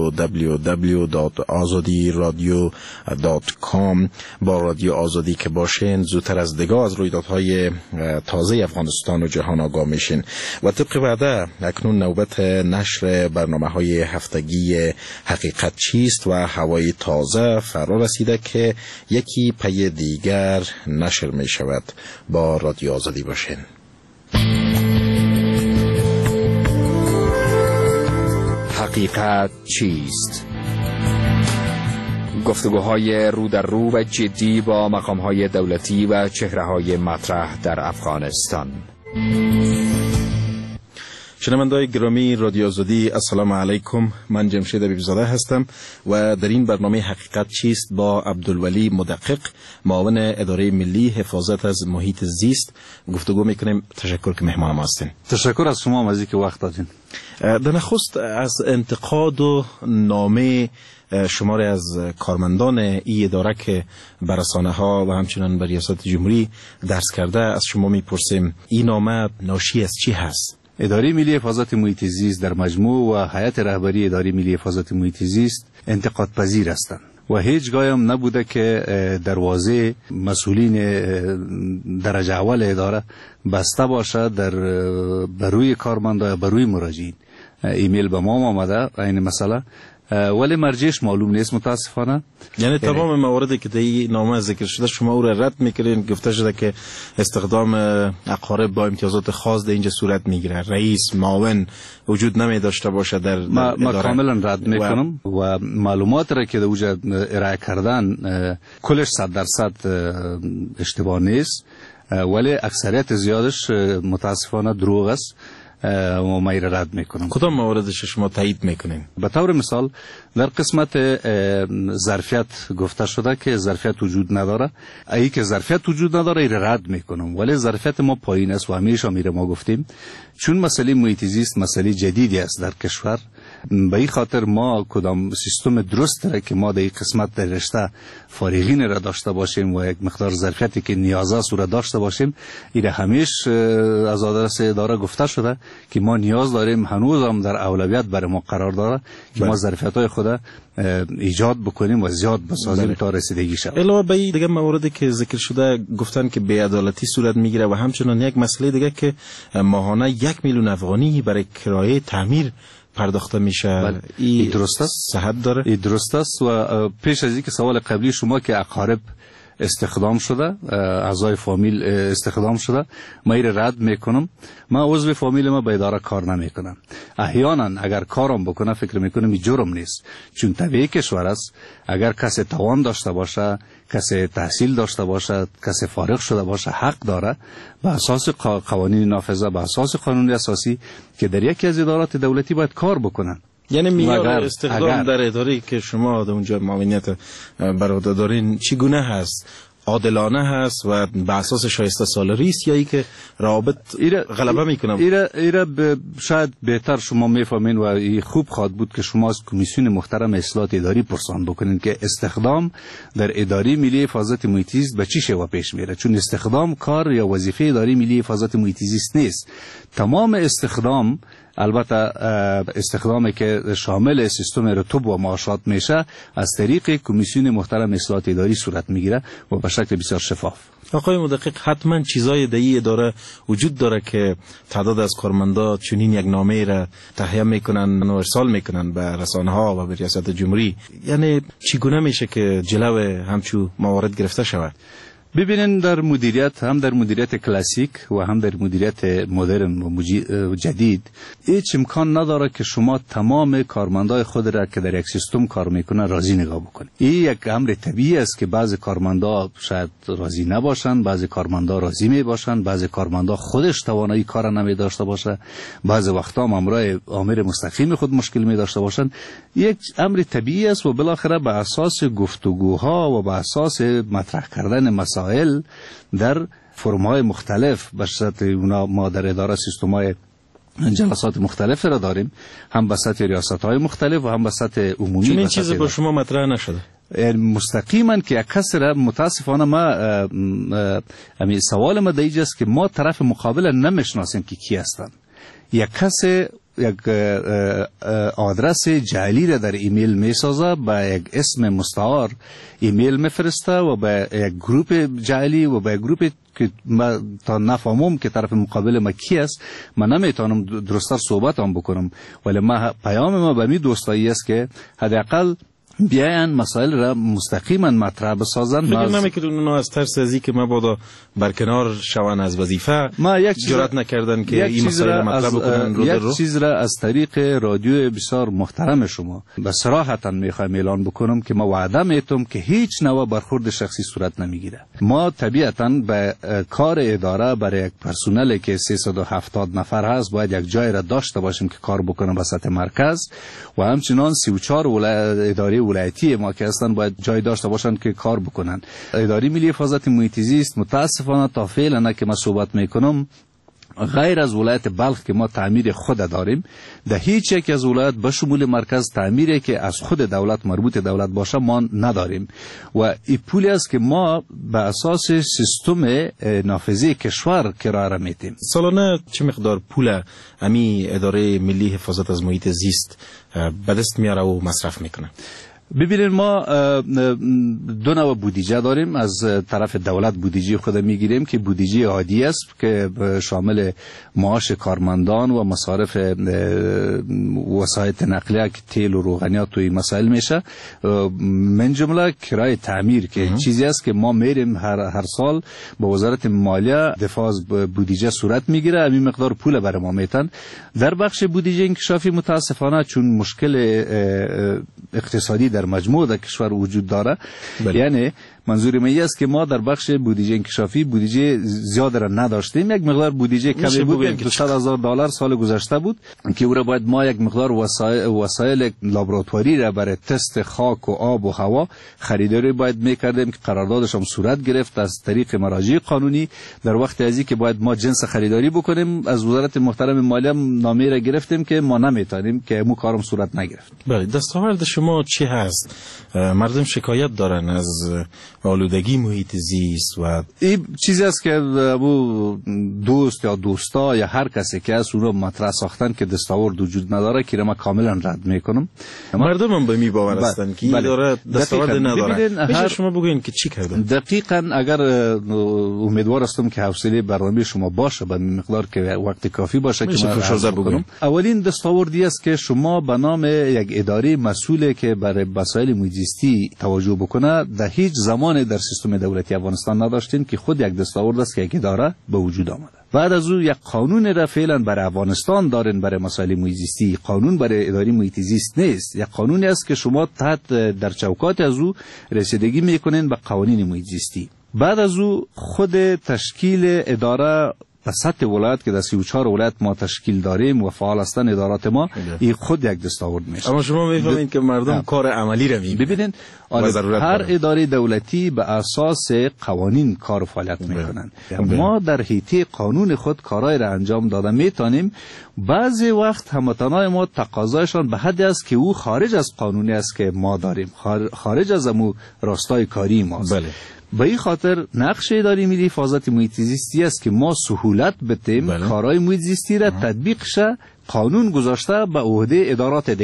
www.azadiradio.com. با رادیو آزادی که باشین زودتر از دیگه از رویدادهای تازه افغانستان و جهان آگاه میشین. و طبق وعده اکنون نوبت نشر برنامه‌های هفتگی حقیقت چیست و هوای تازه فرا رسیده که یکی پی دیگر نشر می شود. با رادیو آزادی باشین. حقیقت چیست؟ گفتگوهای رو در رو و جدی با مقامهای دولتی و چهره‌های مطرح در افغانستان. شنونده‌های گرامی رادیو آزادی، السلام علیکم. من جمشید حبیبزاده هستم و در این برنامه حقیقت چیست با عبدالولی مدقق، معاون اداره ملی حفاظت از محیط زیست گفتگو میکنیم. تشکر که مهمان ما هستین. تشکر از شما از اینکه وقت دادین. در نخست از انتقاد و نامه شماری از کارمندان این اداره که بر رسانه‌ها و همچنین بر ریاست جمهوری درس کرده از شما میپرسیم این نامه ناشی از چی هست؟ اداره ملی حفاظت محیط زیست در مجموع و هیئت رهبری اداره ملی حفاظت محیط زیست انتقاد پذیر هستند و هیچگاه هم نبوده که دروازه مسئولین درجه اول اداره بسته باشه در بروی کارمندا بروی مراجعین. ایمیل به ما آمده این مسئله ولی مرجعش معلوم نیست متاسفانه. یعنی تمام مواردی که در این نامه ذکر شده شما او را رد میکنین. گفته شده که استخدام اقارب با امتیازات خاص در اینجا صورت میگیره، رئیس معاون وجود نمی داشته باشه در ما کاملا رد میکنم و معلومات را که در اوجا ارائه کردن کلش 100% اشتباه نیست ولی اکثریت زیادش متاسفانه دروغ است و ما را رد میکنم. کدام مواردش شما تایید میکنین؟ به طور مثال در قسمت ظرفیت گفته شده که ظرفیت وجود نداره. ای که ظرفیت وجود نداره را رد میکنم ولی ظرفیت ما پایین است و همیشه ما گفتیم چون مسئله محیط زیست مسئله جدیدی است در کشور. به این خاطر ما کدام سیستم درست را که ما در این قسمت در رشته فارغین را داشته باشیم و یک مقدار ظرفیتی که نیاز است را داشته باشیم این همیشه از آدرس اداره گفته شده که ما نیاز داریم، هنوز هم در اولویت برای ما قرار داره که ما ظرفیت‌های خود ایجاد بکنیم و زیاد بسازیم تا رسیدگی شود. علاوه بر دیگه مواردی که ذکر شده گفتن که بی‌عدالتی صورت میگیره و همچنین یک مسئله دیگه که ماهانه 1 میلیون افغانی برای کرایه تعمیر پرداخته میشه. این درست است؟ صحت داره؟ این درست است و پیش از اینکه سوال قبلی شما که اقارب استخدام شده، اعضای فامیل استخدام شده، ما این رد میکنم. ما عضو فامیل ما به اداره کار نمیکنم. احیانا اگر کارم بکنه فکر میکنم این جرم نیست چون طبیعی کشور است. اگر کسی توان داشته باشه، کسی تحصیل داشته باشه، کسی فارغ شده باشه حق داره به اساس قوانین نافذه، به اساس قانون اساسی که در یکی از ادارات دولتی باید کار بکنن. یعنی معیار استخدام در اداره که شما در اونجا معاونیت برآورده دارین چگونه هست؟ عادلانه هست و به اساس شایسته سالاری است یا ای که روابط غلبه میکنه؟ ایره شاید بهتر شما میفهمین و این خوب خواهد بود که شما از کمیسیون محترم اصلاحات اداری پرسان بکنین که استخدام در اداره ملی حفاظت محیط زیست به چی شیوه پیش میره. چون استخدام کار یا وظیفه اداره ملی حفاظت محیط زیست نیست. تمام استخدام، البته استخدامی که شامل سیستم رتب و معاشات میشه، از طریق کمیسیون محترم اصلاحات اداری صورت میگیره و به شکل بسیار شفاف. آقای مدقق، حتما چیزای در این اداره وجود داره که تعداد از کارمندا چنین یک نامه را تهیه میکنن و ارسال میکنن به رسانه ها و به ریاست جمهوری. یعنی چگونه میشه که جلو همچو موارد گرفته شود؟ ببینین در مدیریت، هم در مدیریت کلاسیک و هم در مدیریت مدرن و جدید، هیچ امکان نداره که شما تمام کارمندای خود را که در یک سیستم کار میکنه راضی نگاه بکنید. این یک امر طبیعی است که بعضی کارمندا شاید راضی نباشن، بعضی کارمندا راضی می باشن، بعضی کارمندا خودش توانایی کار نمی داشته باشه، بعضی وقتا آمر مستقیم خود مشکل می داشته باشن. یک امر طبیعی است و بالاخره به اساس گفتگوها و به اساس مطرح کردن مسائل در فرم‌های مختلف، به شرط اونا ما در اداره سیستم‌های جلسات مختلف را داریم، هم به سطح ریاست‌های مختلف و هم به سطح عمومی. چون این چیز با شما مطرح نشده مستقیما که یک کس را متاسفانه ما همین سوال ما دیگه است که ما طرف مقابل نمیشناسیم که کی هستند. یک کس یک آدرس جعلی را در ایمیل میسازه، با یک اسم مستعار ایمیل میفرسته و با یک گروپ جعلی و با یک گروپ که ما تا نفهمم که طرف مقابل ما کی است من نمیتونم درست‌تر صحبت هم بکنم. ولی ما پیام ما به می دوستایی است که حداقل بیاین مسائل را مستقیما مطرح بسازن. فکر نمی‌کنم اونا از ترس از اینکه مبادا برکنار شون از وظیفه جرأت نکردن که این مسائل را مطرح بکنن. یک چیز را از طریق رادیو بسیار محترم شما به صراحتا میخوام اعلان بکنم که ما وعده میتم که هیچ نوع برخورد شخصی صورت نمیگیره. ما طبیعتا به کار اداره برای یک پرسنل که 370 نفر هست باید یک جای را داشته باشیم که کار بکنه به سطح مرکز و همچنان 34 اداره ولایتی ما که هستن باید جای داشته باشن که کار بکنن. اداره ملی حفاظت محیط زیست متاسفانه تا فعلا که ما صحبت میکنم غیر از ولایت بلخ که ما تعمیر خود داریم، در هیچ یک از ولایت به شمول مرکز تعمیری که از خود دولت مربوط دولت باشه ما نداریم و این پولی است که ما به اساس سیستم نافذه کشور کرایه میدیم. سالانه چه مقدار پول امی اداره ملی حفاظت از محیط زیست به دست میاره و مصرف میکنه؟ ببینید ما دو نوع بودجه داریم. از طرف دولت بودجه خود میگیریم که بودجه عادی است که شامل معاش کارمندان و مصارف وسایل نقلیه که تیل و روغنیات و این مسائل میشه، من جمله کرایه تعمیر که چیزی است که ما میریم هر سال با وزارت مالیه دفاع از بودجه صورت میگیره، همین مقدار پول برای ما میتن. در بخش بودجه انکشافی متاسفانه چون مشکل اقتصادی در مجموع در کشور وجود داره، یعنی منظور من است که ما در بخش بودجه انکشافی بودجه زیاد را نداشتیم. یک مقدار بودجه کمی بود، $200,000 سال گذشته بود که او را باید ما یک مقدار وسایل لابراتواری را برای تست خاک و آب و هوا خریداری باید میکردیم که قراردادش هم صورت گرفت از طریق مراجع قانونی. در وقت ازی که باید ما جنس خریداری بکنیم از وزارت محترم مالیه نامه را گرفتیم که ما نمیتونیم که مو کارم صورت نگرفت. بله، دستاورد شما چی هست؟ مردم شکایت دارن از آلودگی محیط زیست و این چیزی است که ابو دوست یا دوستا یا هر کسی که از اون رو مطرح ساختن که دستاورد وجود نداره که ما کاملا رد میکنم. مردم هم به می باور هستن که این داره دستاورد نداره. میشه شما بگوین که چی کردن؟ دقیقاً اگر امیدوار هستم که حوصله برنامه شما باشه به مقدار که وقت کافی باشه که من عرض بکنم. اولین دستاوردی است که شما به نام یک اداره مسئوله که برای مسائل محیط زیستی توجه بکنه در هیچ زمان در سیستم دولتی افغانستان نداشتیم که خود یک دستاورد است که یک اداره به وجود آمده. بعد از او یک قانون را فعلا برای افغانستان دارن برای مسائل محیط زیستی. قانون برای اداره محیط زیست نیست، یک قانونی است که شما تحت در چوکات از او رسیدگی میکنین به قوانین محیط زیستی. بعد از او خود تشکیل اداره به سطح ولایت که در 34 ولایت ما تشکیل داریم و فعال هستن ادارات ما، این خود یک دستاورد میشه. اما شما میفهمین که مردم کار عملی رو میبینن. ببینید هر اداره دولتی به اساس قوانین کار و فعالیت میکنن. ما در حیطه قانون خود کارهای را انجام داده میتونیم. بعضی وقت هموطنای ما تقاضایشان به حدی است که او خارج از قانونی است که ما داریم، خارج از امو راستای کاری ماست. بله. به این خاطر نقش اداره ملی حفاظت محیط زیستی است که ما سهولت بدیم کارهای محیط زیستی را تطبیق شه قانون گذاشته به عهده ادارات دیگر.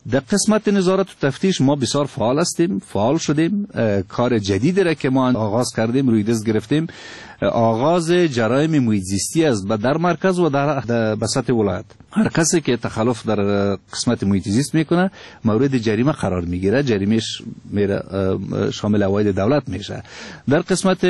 در قسمت نظارت و تفتیش ما بسیار فعال شدیم. کار جدیدی را که ما آغاز کردیم، روی دست گرفتیم، آغاز جرایم محیط زیستی است در مرکز و در بساط ولایت. هر کسی که تخلف در قسمت محیط زیست میکنه مورد جریمه قرار میگیره، جریمهش شامل عواید دولت میشه. در قسمت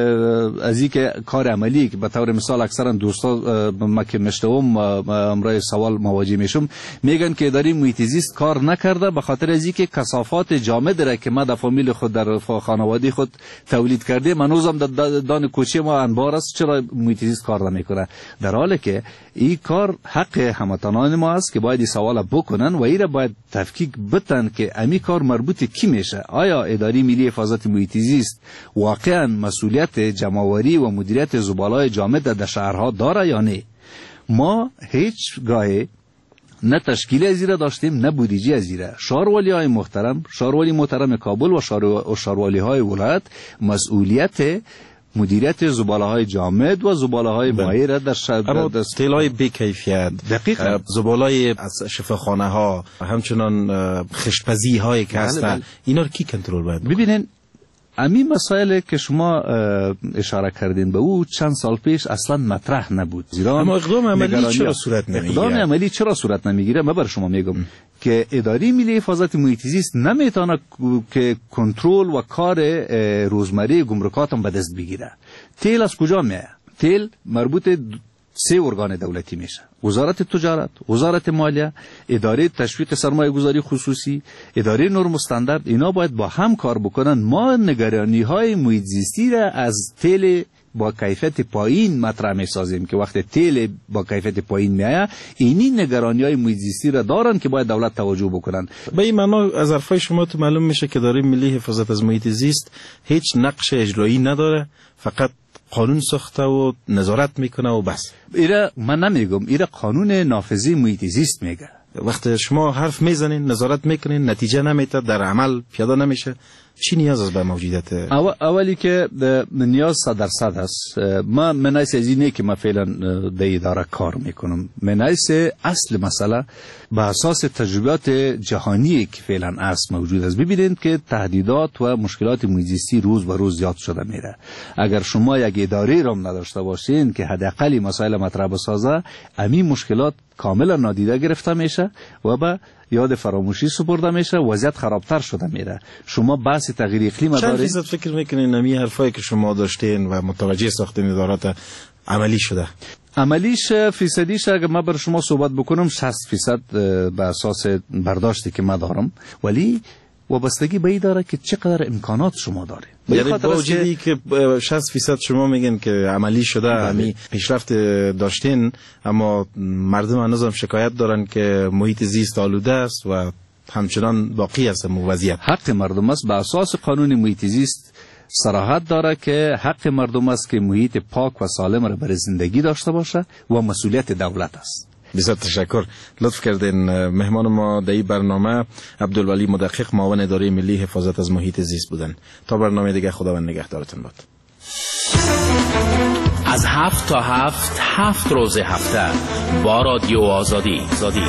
از این که کار عملی که به طور مثال اکثرا دوستا ما که مشتوم امرای سوال مواجه میشم میگن که اداره محیط زیست کار نکرده به خاطر از اینکه کثافات جامد را که ما در فامیل خود در خانواده خود تولید کرده منوزم در دان کوچه ما انبار است، چرا محیط زیست کار نمیکنه؟ در حالی که این کار حق هموطنان ما است که باید این سوال بکنن و این را باید تفکیک بتن که امی کار مربوط کی میشه. آیا اداره ملی حفاظت محیط زیست واقعا مسئولیت جمع‌آوری و مدیریت زباله‌های جامد در شهرها داره یا نه؟ ما هیچ گاهی نه تشکیل ازیره داشتیم نه بودجه ازیره. شهروالی‌های محترم، شهروالی محترم کابل و شهروالی‌های ولایت مسئولیت مدیریت زباله‌های جامد و زباله‌های مائع را در اما تیل‌های بی‌کیفیت، دقیقاً زباله‌های از شفاخانه‌ها، همچنان خشت‌پزی‌هایی که هستن، اینا رو کی کنترل باید بکنه؟ ببینین همین مسائل که شما اشاره کردین به او چند سال پیش اصلا مطرح نبود. اما اقدام عملی چرا صورت نمیگیره؟ اقدام عملی چرا صورت نمیگیره؟ من بر شما میگم که اداره ملی حفاظت محیط زیست نمیتونه که کنترل و کار روزمره گمرکات هم به دست بگیره. تیل از کجا میاد؟ تیل مربوط 3 ارگان دولتی میشه: وزارت تجارت، وزارت مالیه، اداره تشویق سرمایه گذاری خصوصی، اداره نرم و استاندارد. اینا باید با هم کار بکنن. ما نگرانی های محیط زیستی را از تیل با کیفیت پایین مطرح میسازیم که وقتی تیل با کیفیت پایین میاد اینی نگرانی های محیط زیستی را دارن که باید دولت توجه بکنن. به این معنا از حرفای شما تو معلوم میشه که اداره ملی حفاظت از محیط زیست هیچ نقش اجرایی نداره، فقط قانون ساخته و نظارت میکنه و بس. ایره من نمیگم، ایره قانون نافذی محیط زیست میگه. وقتی شما حرف میزنین، نظارت میکنین، نتیجه نمیده، در عمل پیاده نمیشه، چی نیاز است به موجودیت؟ اولی که نیاز 100% هست. من از اینه که من فعلا در اداره کار میکنم، من اصل مسئله به اساس تجربیات جهانی که فعلا است موجود است. ببینید که تهدیدات و مشکلات محیط زیستی روز به روز زیاد شده میره. اگر شما یک اداره را نداشته باشین که حداقل مسائل مطرح بسازه، همین مشکلات کاملا نادیده گرفته میشه و به یاد فراموشی سپرده میشه، وضعیت خرابتر شده میره. شما بحث تغییر اقلیم دارید. چند فیصد فکر میکنین نمی حرفایی که شما داشتین و متوجه ساختین ادارات عملی شده؟ عملیش فیصدیش اگر من بر شما صحبت بکنم 60% به اساس برداشتی که من دارم، ولی وابستگی به این داره که چقدر امکانات شما داره. یعنی با وجودی که 60% شما میگن که عملی شده، همین پیشرفت داشتین، اما مردم هنوزم شکایت دارن که محیط زیست آلوده است و همچنان باقی است وضعیت. حق مردم است. به اساس قانون محیط زیست صراحت داره که حق مردم است که محیط پاک و سالم را برای زندگی داشته باشه و مسئولیت دولت است. بسیار تشکر، لطف کردین. مهمان ما در این برنامه عبدالولی مدقق، معاون اداره ملی حفاظت از محیط زیست بودن. تا برنامه دیگه خداوند نگهدارتون باد. از 7 تا 7 روز هفته با رادیو آزادی.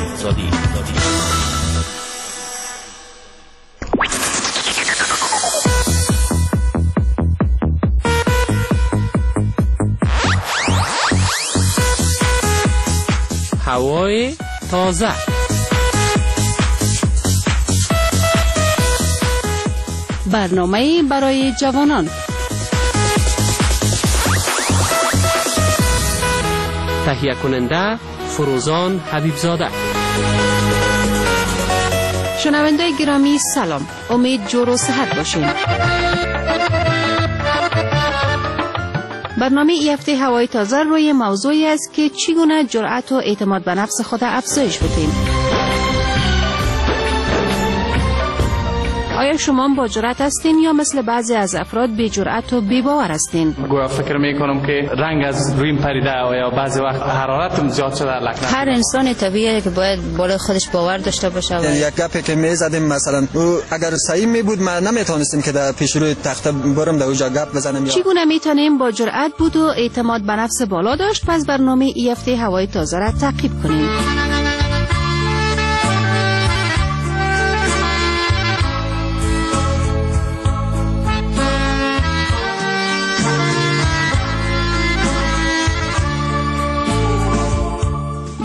هوای تازه، برنامه برای جوانان، تهیه کننده فروزان حبیبزاده. شنونده گرامی سلام، امید جور و صحت باشین. برنامه ای هفته هوای تازه روی موضوعی است که چگونه جرأت و اعتماد به نفس خود افزایش بدیم. آیا شما با جرأت هستین یا مثل بعضی از افراد بی جرأت و بی باور هستین؟ گویا فکر میکنم که رنگ از روی پریده یا بعضی وقت حرارت زیاد شده. هر انسان طبیعیه که باید بالا خودش باور داشته باشه. یک گپی که میزدیم مثلا او اگر صحیح می بود ما نمیتونستیم که در پیش روی تخته برم در اونجا گپ بزنم. چگونه میتونیم با جرأت بود و اعتماد به نفس بالا داشت؟ پس برنامه ای هفته هوای تازه را تعقیب کنیم.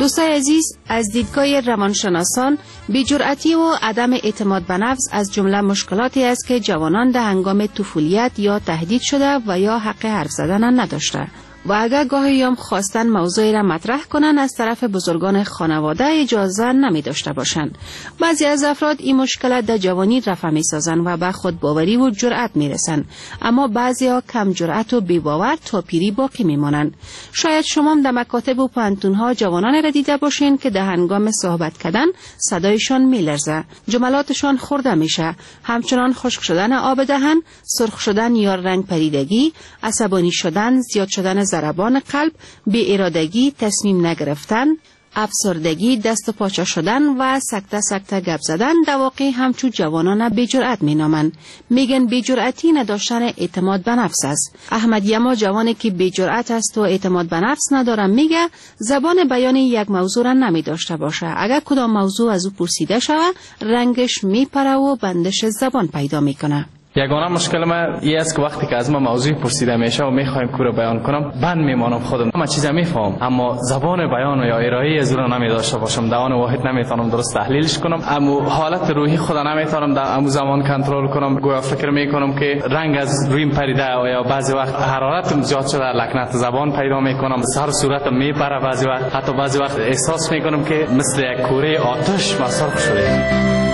دوستای عزیز، از دیدگاه روانشناسان بی‌جرأتی و عدم اعتماد به نفس از جمله مشکلاتی است که جوانان در هنگام طفولیت یا تهدید شده و یا حق حرف زدن نداشته و اگر گاهی هم خواستن موضوعی را مطرح کنن از طرف بزرگان خانواده اجازه نمی داشته باشند. بعضی از افراد این مشکلات در جوانی رفع می سازن و به خود باوری و جرأت می رسن، اما بعضی ها کم جرأت و بی‌باور تا پیری باقی می مانند. شاید شما هم در مکاتب و پانتون ها جوانان را دیده باشین که در هنگام صحبت کردن صدایشان می لرزه، جملاتشان خورده میشه، همچنان خشک شدن آب دهن، سرخ شدن یا رنگ پریدگی، عصبانی شدن، زیاد شدن ضربان قلب، بی ارادگی، تصمیم نگرفتن، افسردگی، دست و پاچه شدن و سکته گپ زدن در واقع همچون جوانان بی‌جرأت مینامند. میگن بی‌جرأتی نداشتن اعتماد به نفس است. احمد یما جوانی که بی‌جرأت است و اعتماد به نفس نداره میگه زبان بیان یک موضوع را نمی داشته باشه. اگر کدام موضوع از او پرسیده شود رنگش میپره و بندش زبان پیدا میکنه. یگانه مشکل ما این است که وقتی که از ما موضوع پرسیده میشه و میخوایم کورو بیان کنم بند میمانم خودم. من چیزا میفهم اما زبان بیان یا ارائه از اون نمیداشته باشم، در آن واحد نمیتونم درست تحلیلش کنم، اما حالت روحی خود نمیتونم در امو زمان کنترل کنم. گویا فکر میکنم که رنگ از رویم پریده یا بعضی وقت حرارتم زیاد شده، لکنت زبان پیدا میکنم، سر صورتم میپره، بعضی وقت حتی بعضی وقت احساس میکنم که مثل یک کوره آتش مسرح شده.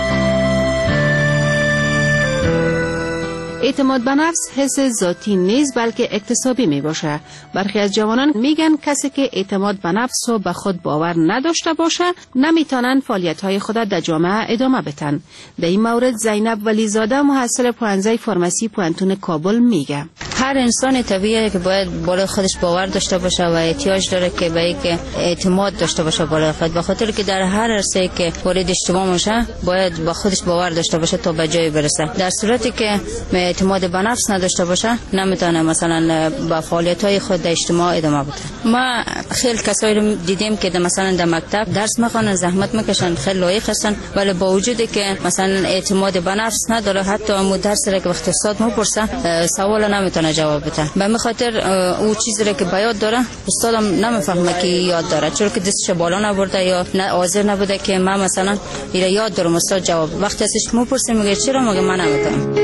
اعتماد به نفس حس ذاتی نیست بلکه اکتسابی می باشه. برخی از جوانان میگن کسی که اعتماد به نفس و به خود باور نداشته باشه نمیتونن فعالیت‌های خود در جامعه ادامه بدن. در این مورد زینب ولیزاده محصل پوهنځی فارمسی پوهنتون کابل میگه هر انسان طبیعیه که باید بالای خودش باور داشته باشه و احتیاج داره که به یک اعتماد داشته باشه بالای خود، به خاطر که در هر عرصه‌ای که وارد اجتماع میشه باید با خودش باور داشته باشه تا به جای برسه. در صورتی که اعتماد به نفس نداشته باشه نمیتونه مثلا با فعالیت‌های خود در اجتماع ادامه بده. ما خیلی کسایی رو دیدیم که مثلا در مکتب درس میخوانن، زحمت میکشن، خیلی لایق هستن، ولی با وجودی که مثلا اعتماد به نفس نداره حتی همون درس را که وقت استاد میپرسه سوال نمیتونه جواب بده. به همین خاطر او چیزی را که به یاد داره استادم نمیفهمه که یاد داره، چون که دستش بالا نبرده یا حاضر نبوده که من مثلا اینا یاد دارم استاد جواب. وقتی ازش میپرسه میگه چرا؟ میگه من نمیتونم.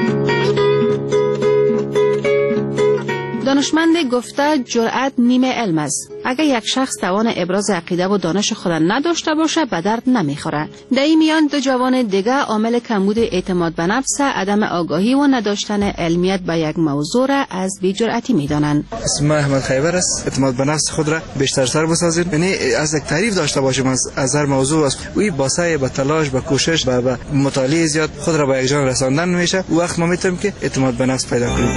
دانشمند گفته جرأت نیمه علم است. اگر یک شخص توان ابراز عقیده و دانش خود نداشته باشه به درد نمیخوره. در این میان دو جوان دیگه عامل کمبود اعتماد به نفس، عدم آگاهی و نداشتن علمیت به یک موضوع را از بی‌جرأتی میدانند. اسم احمد خیبر است. اعتماد به نفس خود را بیشتر سر بسازید، یعنی از یک تعریف داشته باشیم از هر موضوع است. وی با سعی، با تلاش، با کوشش و با مطالعه زیاد خود را به یک جان رساندن میشه. وقت ما میتونیم که اعتماد به نفس پیدا کنیم.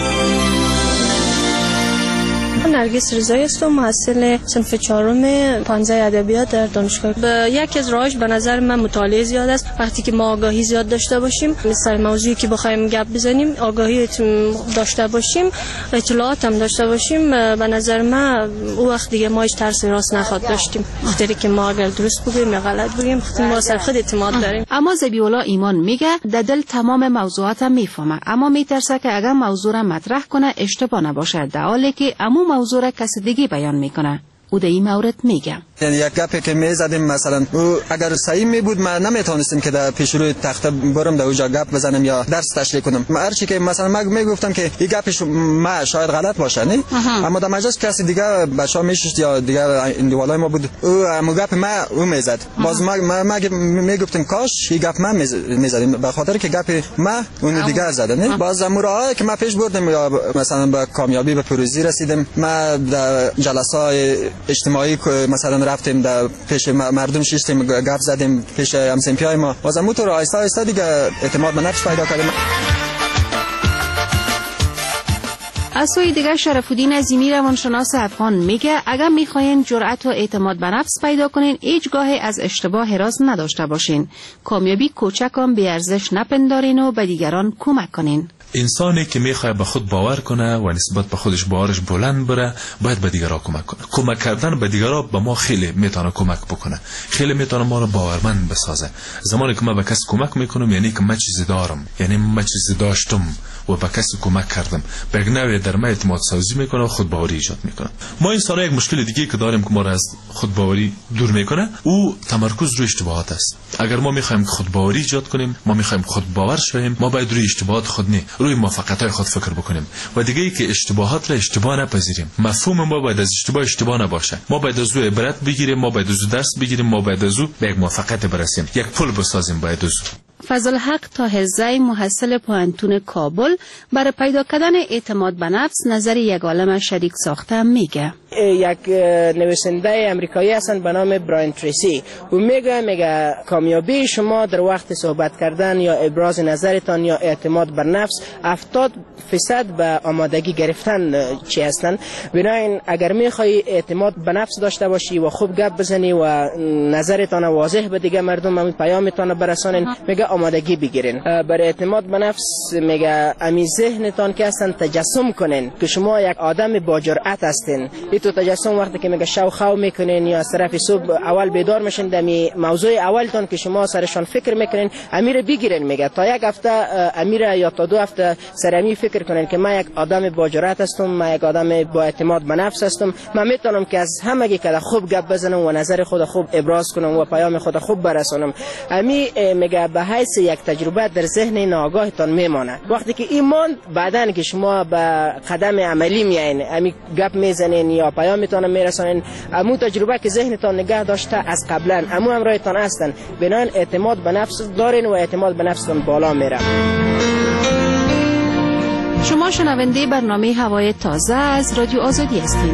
نرگس رضایی هستم، محصل صنف 4 پانزه ادبیات در دانشگاه. یکی از راهش به نظر من مطالعه زیاد است. وقتی که ما آگاهی زیاد داشته باشیم، مثلا موضوعی که بخوایم گپ بزنیم، آگاهی داشته باشیم، اطلاعات هم داشته باشیم، به نظر من او وقت دیگه ما هیچ ترس راست نخواد داشتیم. وقتی که ما اگر درست بگیم یا غلط بگیم، ما سر خود اعتماد داریم. اما ذبیح‌الله ایمان میگه در دل تمام موضوعات میفهمه، اما میترسه که اگر موضوع را مطرح کنه اشتباه نباشه، در حالی که موضوع را کسی دیگه بیان میکنه. او در این مورد میگه یعنی یک گپی که میزدیم مثلا او اگر صحیح می بود ما نمیتونستیم که در پیش روی تخته برم در اونجا گپ بزنم یا درس تشریح کنم. هر چی که مثلا من میگفتم که این گپش ما شاید غلط باشه نه، اما در مجلس کسی دیگه بچا میشست یا دیگه اندوالای ما بود او هم گپ ما او میزد، باز ما میگفتیم کاش این گپ ما میزدیم به خاطر که گپ ما اون دیگه زده نه. باز امورایی که ما پیش بردیم یا مثلا به کامیابی به پیروزی رسیدیم. ما در جلسات اجتماعی مثلا رفتیم در پیش مردم شیشتیم گپ زدیم پیش همسنفیای ما، بازم اون طور آیسته آیسته دیگه اعتماد به نفس پیدا کردیم. از سوی دیگر شرف الدین عظیمی روانشناس افغان میگه اگر میخواین جرأت و اعتماد به نفس پیدا کنین هیچگاه از اشتباه حراس نداشته باشین. کامیابی کوچک هم بی ارزش نپندارین و به دیگران کمک کنین. انسانی که میخواد به خود باور کنه و نسبت به خودش باورش بلند بره باید به دیگران کمک کنه. کمک کردن به دیگران به ما خیلی میتونه کمک بکنه، خیلی میتونه ما رو باورمند بسازه. زمانی که ما به کسی کمک میکنم یعنی که من چیزی دارم، یعنی من چیزی داشتم و به کسی کمک کردم، به نوعی در من اعتماد سازی میکنه و خودباوری ایجاد میکنه. ما انسان‌ها یک مشکل دیگه که داریم که ما را از خودباوری دور میکنه او تمرکز روی اشتباهات است. اگر ما میخوایم خودباوری ایجاد کنیم، ما میخوایم خودباور شویم، ما باید روی اشتباهات خود نه، روی موفقیت‌های خود فکر بکنیم و دیگه ای که اشتباهات را اشتباه نپذیریم. مفهوم ما باید از اشتباه نباشه. ما باید از او عبرت بگیریم، ما باید از او درس بگیریم، ما باید از او به یک موفقیت برسیم، یک پل بسازیم باید از او. فضل حق طاهرزی محصل پوهنتون کابل برای پیدا کردن اعتماد به نفس نظر یک عالم شریک ساخته میگه. یک نویسنده امریکایی هستند به نام براین تریسی و میگه کامیابی شما در وقت صحبت کردن یا ابراز نظرتان یا اعتماد بر نفس 70% به آمادگی گرفتن چی هستند. بنابراین اگر میخوای اعتماد به نفس داشته باشی و خوب گپ بزنی و نظرتان واضح به دیگه مردم همین پیامتان برسانین، میگه آمادگی بگیرین. برای اعتماد به نفس میگه امی ذهنتان که هستن تجسم کنین که شما یک آدم با جرأت هستین. تو تجسم وقتی که میگه شو خو میکنین یا طرف صبح اول بیدار میشین دمی موضوع اولتون که شما سرشان فکر میکنین امیر بگیرین. میگه تا یک هفته امیر یا تا 2 هفته سرمی فکر کنین که من یک آدم با جرأت هستم، من یک آدم با اعتماد به نفس هستم، من میتونم که از همگی که خوب گپ بزنم و نظر خود خوب ابراز کنم و پیام خود خوب برسونم. امی میگه به حیث یک تجربه در ذهن ناآگاهتان میمانه. وقتی که ایمان بعدن که شما به قدم عملی میاین امی گپ میزنین یا پیامتان میرسانین، امو تجربه که ذهنتان نگه داشته از قبلا امو همراهتان هستن، بنابراین اعتماد به نفس دارین و اعتماد به نفستان بالا میره. شما شنونده برنامه هوای تازه از رادیو آزادی هستید.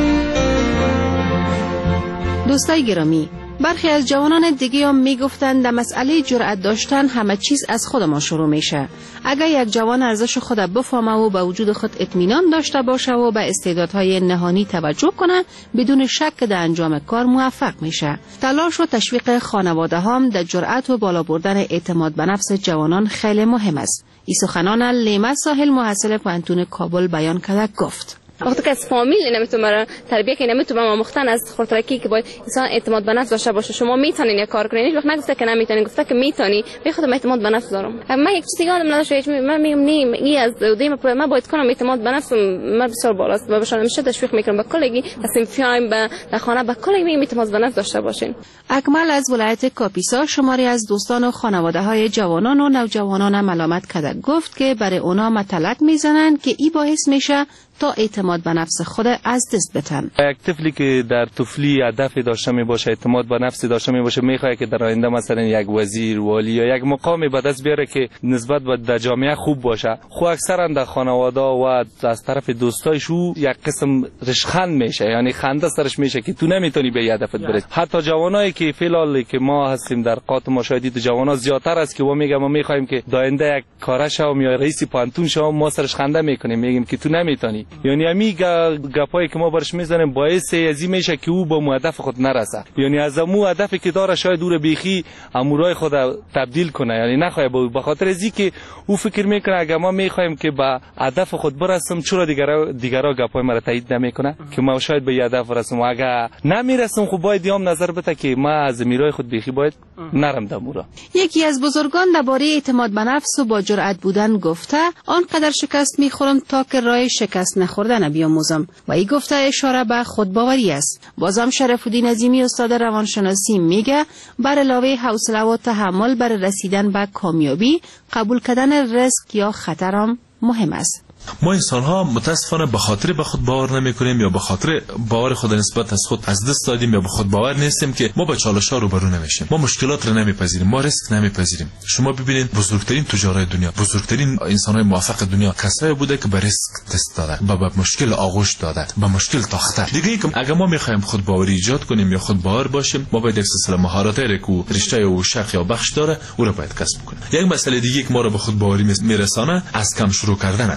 دوستای گرامی، برخی از جوانان دیگه هم میگفتند در مسئله جرأت داشتن همه چیز از خود ما شروع میشه. اگر یک جوان ارزش خود بفهمه و به وجود خود اطمینان داشته باشه و به استعدادهای نهانی توجه کنه، بدون شک در انجام کار موفق میشه. تلاش و تشویق خانواده هم در جرأت و بالا بردن اعتماد به نفس جوانان خیلی مهم است. این سخنان لیما ساحل محصل پوهنتون کابل بیان کرده گفت: وقتی که از فامیل نمیتونه تربیت که نمیتونه آموختن از خردترکی که باید انسان اعتماد به نفس داشته باشه. شما میتونین یک کار کنین، هیچ وقت نگفته که نمیتونین، گفته که میتونی. به خودم اعتماد به نفس دارم. من یک چیزی یادم نداشت، من میگم نیم این از دیم من باید کنم اعتماد به نفسم من بسیار بالاست و بهشون همیشه تشویق میکنم به کلگی هستیم فیایم به در خانه به کلگی میگم اعتماد به نفس داشته باشین. اکمل از ولایت کاپیسا شماری از دوستان و خانواده های جوانان و نوجوانان ملامت کرده گفت که برای اونا متلک میزنن که ای باعث میشه تا اعتماد به نفس خود از دست بدن. یک طفلی که در طفلی هدفی داشته می باشه، اعتماد به نفس داشته می باشه، میخواد که در آینده مثلا یک وزیر، والی یا یک مقامی به دست بیاره که نسبت به جامعه خوب باشه. خو اکثرا در خانواده و از طرف دوستایش او یک قسم رشخند میشه، یعنی خنده سرش میشه که تو نمیتونی به هدفت برسی. حتی جوانایی که فعلا که ما هستیم در قات مشاهدی جوانا زیادتر است که ما میگم ما میخوایم که در آینده یک کارش او یا رئیس پانتون شو، ما سرش خنده میکنیم، میگیم که تو نمیتونی. یعنی امی گپایی که ما برش میزنیم باعث ازی میشه که او به هدف خود نرسه. یعنی از امو هدفی که داره شاید دور بیخی امورای خود تبدیل کنه، یعنی نخواه به خاطر ازی که او فکر میکنه اگر ما میخوایم که به هدف خود برسم چرا دیگرا گپای مرا تایید نمیکنه که ما شاید به هدف برسم و اگر نمیرسم خب باید یام نظر بده که ما از میرای خود بیخی باید نرم دمورا. یکی از بزرگان درباره اعتماد به نفس و با جرأت بودن گفته آنقدر شکست میخورم تا که راه شکست نخوردن بیاموزم و این گفته اشاره به خودباوری است. بازم شرف الدین عظیمی استاد روانشناسی میگه بر علاوه حوصله و تحمل بر رسیدن به کامیابی، قبول کردن ریسک یا خطر هم مهم است. ما انسان ها متاسفانه به خاطر به خود باور نمی کنیم یا به خاطر باور خود نسبت از خود از دست دادیم یا به خود باور نیستیم که ما با چالش ها روبرو نمیشیم. ما مشکلات رو نمیپذیریم، ما ریسک نمیپذیریم. شما ببینید بزرگترین تجارای دنیا، بزرگترین انسان های موفق دنیا کسایی بوده که به ریسک دست داده، به مشکل آغوش داده، به مشکل تاخته. دیگه اینکه اگر ما میخوایم خود باوری ایجاد کنیم یا خود باور باشیم، ما باید یک سلسله مهارتایی که رشته او شق یا بخش داره او رو باید کسب کنیم. یک مسئله دیگه که ما رو به خود باوری میرسانه از کم شروع کردن است.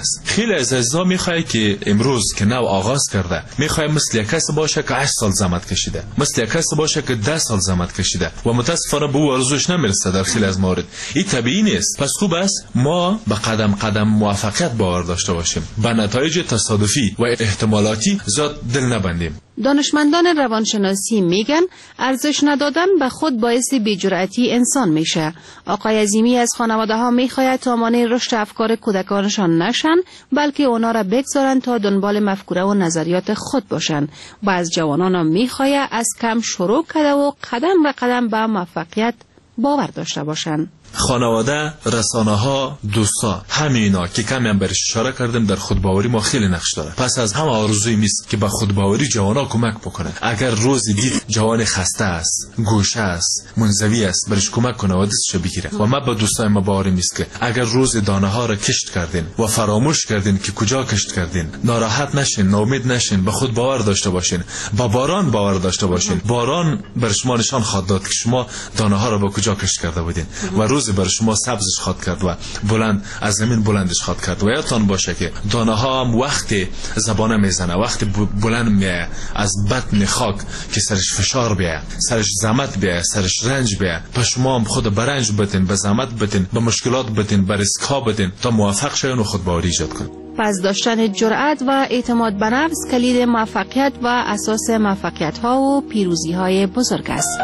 خیلی از عزیزا میخواد که امروز که نو آغاز کرده میخواد مثل یک کس باشه که 8 سال زحمت کشیده، مثل یک کس باشه که 10 سال زحمت کشیده و متاسفانه به ارزوش نمیرسه در خیلی از موارد. این طبیعی نیست. پس خوب است ما به قدم قدم موفقیت باور داشته باشیم، به نتایج تصادفی و احتمالاتی زیاد دل نبندیم. دانشمندان روانشناسی میگن ارزش ندادن به خود باعث بی‌جرأتی انسان میشه. آقای عظیمی از خانواده ها میخواید تا مانع رشد افکار کودکانشان نشن، بلکه اونا را بگذارن تا دنبال مفکوره و نظریات خود باشن. و از جوانان هم میخواید از کم شروع کرده و قدم به قدم به موفقیت باور داشته باشن. خانواده، رسانه ها، دوستا، همینا که کمی هم برش اشاره کردیم در خودباوری ما خیلی نقش داره. پس از همه آرزوی میست که به خودباوری جوانا کمک بکنه. اگر روزی دید جوان خسته است، گوشه است، منزوی است، برش کمک کنه و دستش بگیره. و ما به دوستای ما باوری میست که اگر روز دانه ها را کشت کردین و فراموش کردین که کجا کشت کردین، ناراحت نشین، ناامید نشین، به خود باور داشته باشین، با باران باور داشته باشین. باران بر شما نشان خواهد داد که شما دانه ها را با کجا کشت کرده بودین و روز بر شما سبزش خواهد کرد و بلند از زمین بلندش خواهد کرد. و یادتان باشه که دانه ها هم وقتی زبانه میزنه، وقتی بلند میه از بطن خاک که سرش فشار بیه، سرش زحمت بیه، سرش رنج بیه، پس شما هم خود برنج بتین، به زحمت بتین، به مشکلات بتین، به ریسک ها بتین تا موفق شوین و خودباوری ایجاد کنید. پس داشتن جرأت و اعتماد به نفس کلید موفقیت و اساس موفقیت ها و پیروزی های بزرگ است.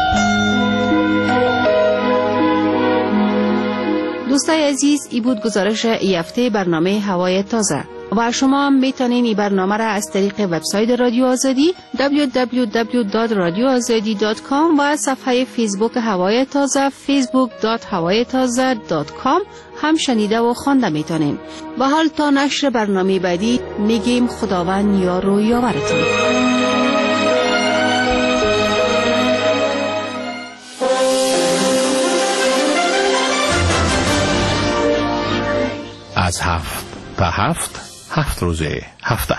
دوستای عزیز، ای بود گزارش ای هفته برنامه هوای تازه و شما هم میتونین این برنامه را از طریق وبسایت رادیو آزادی www.radioazadi.com و صفحه فیسبوک هوای تازه facebook.hawaytaza.com هم شنیده و خوانده میتونین. و حال تا نشر برنامه بعدی میگیم خداوند یار و یاورتون. از 7 تا 7 روزه هفته.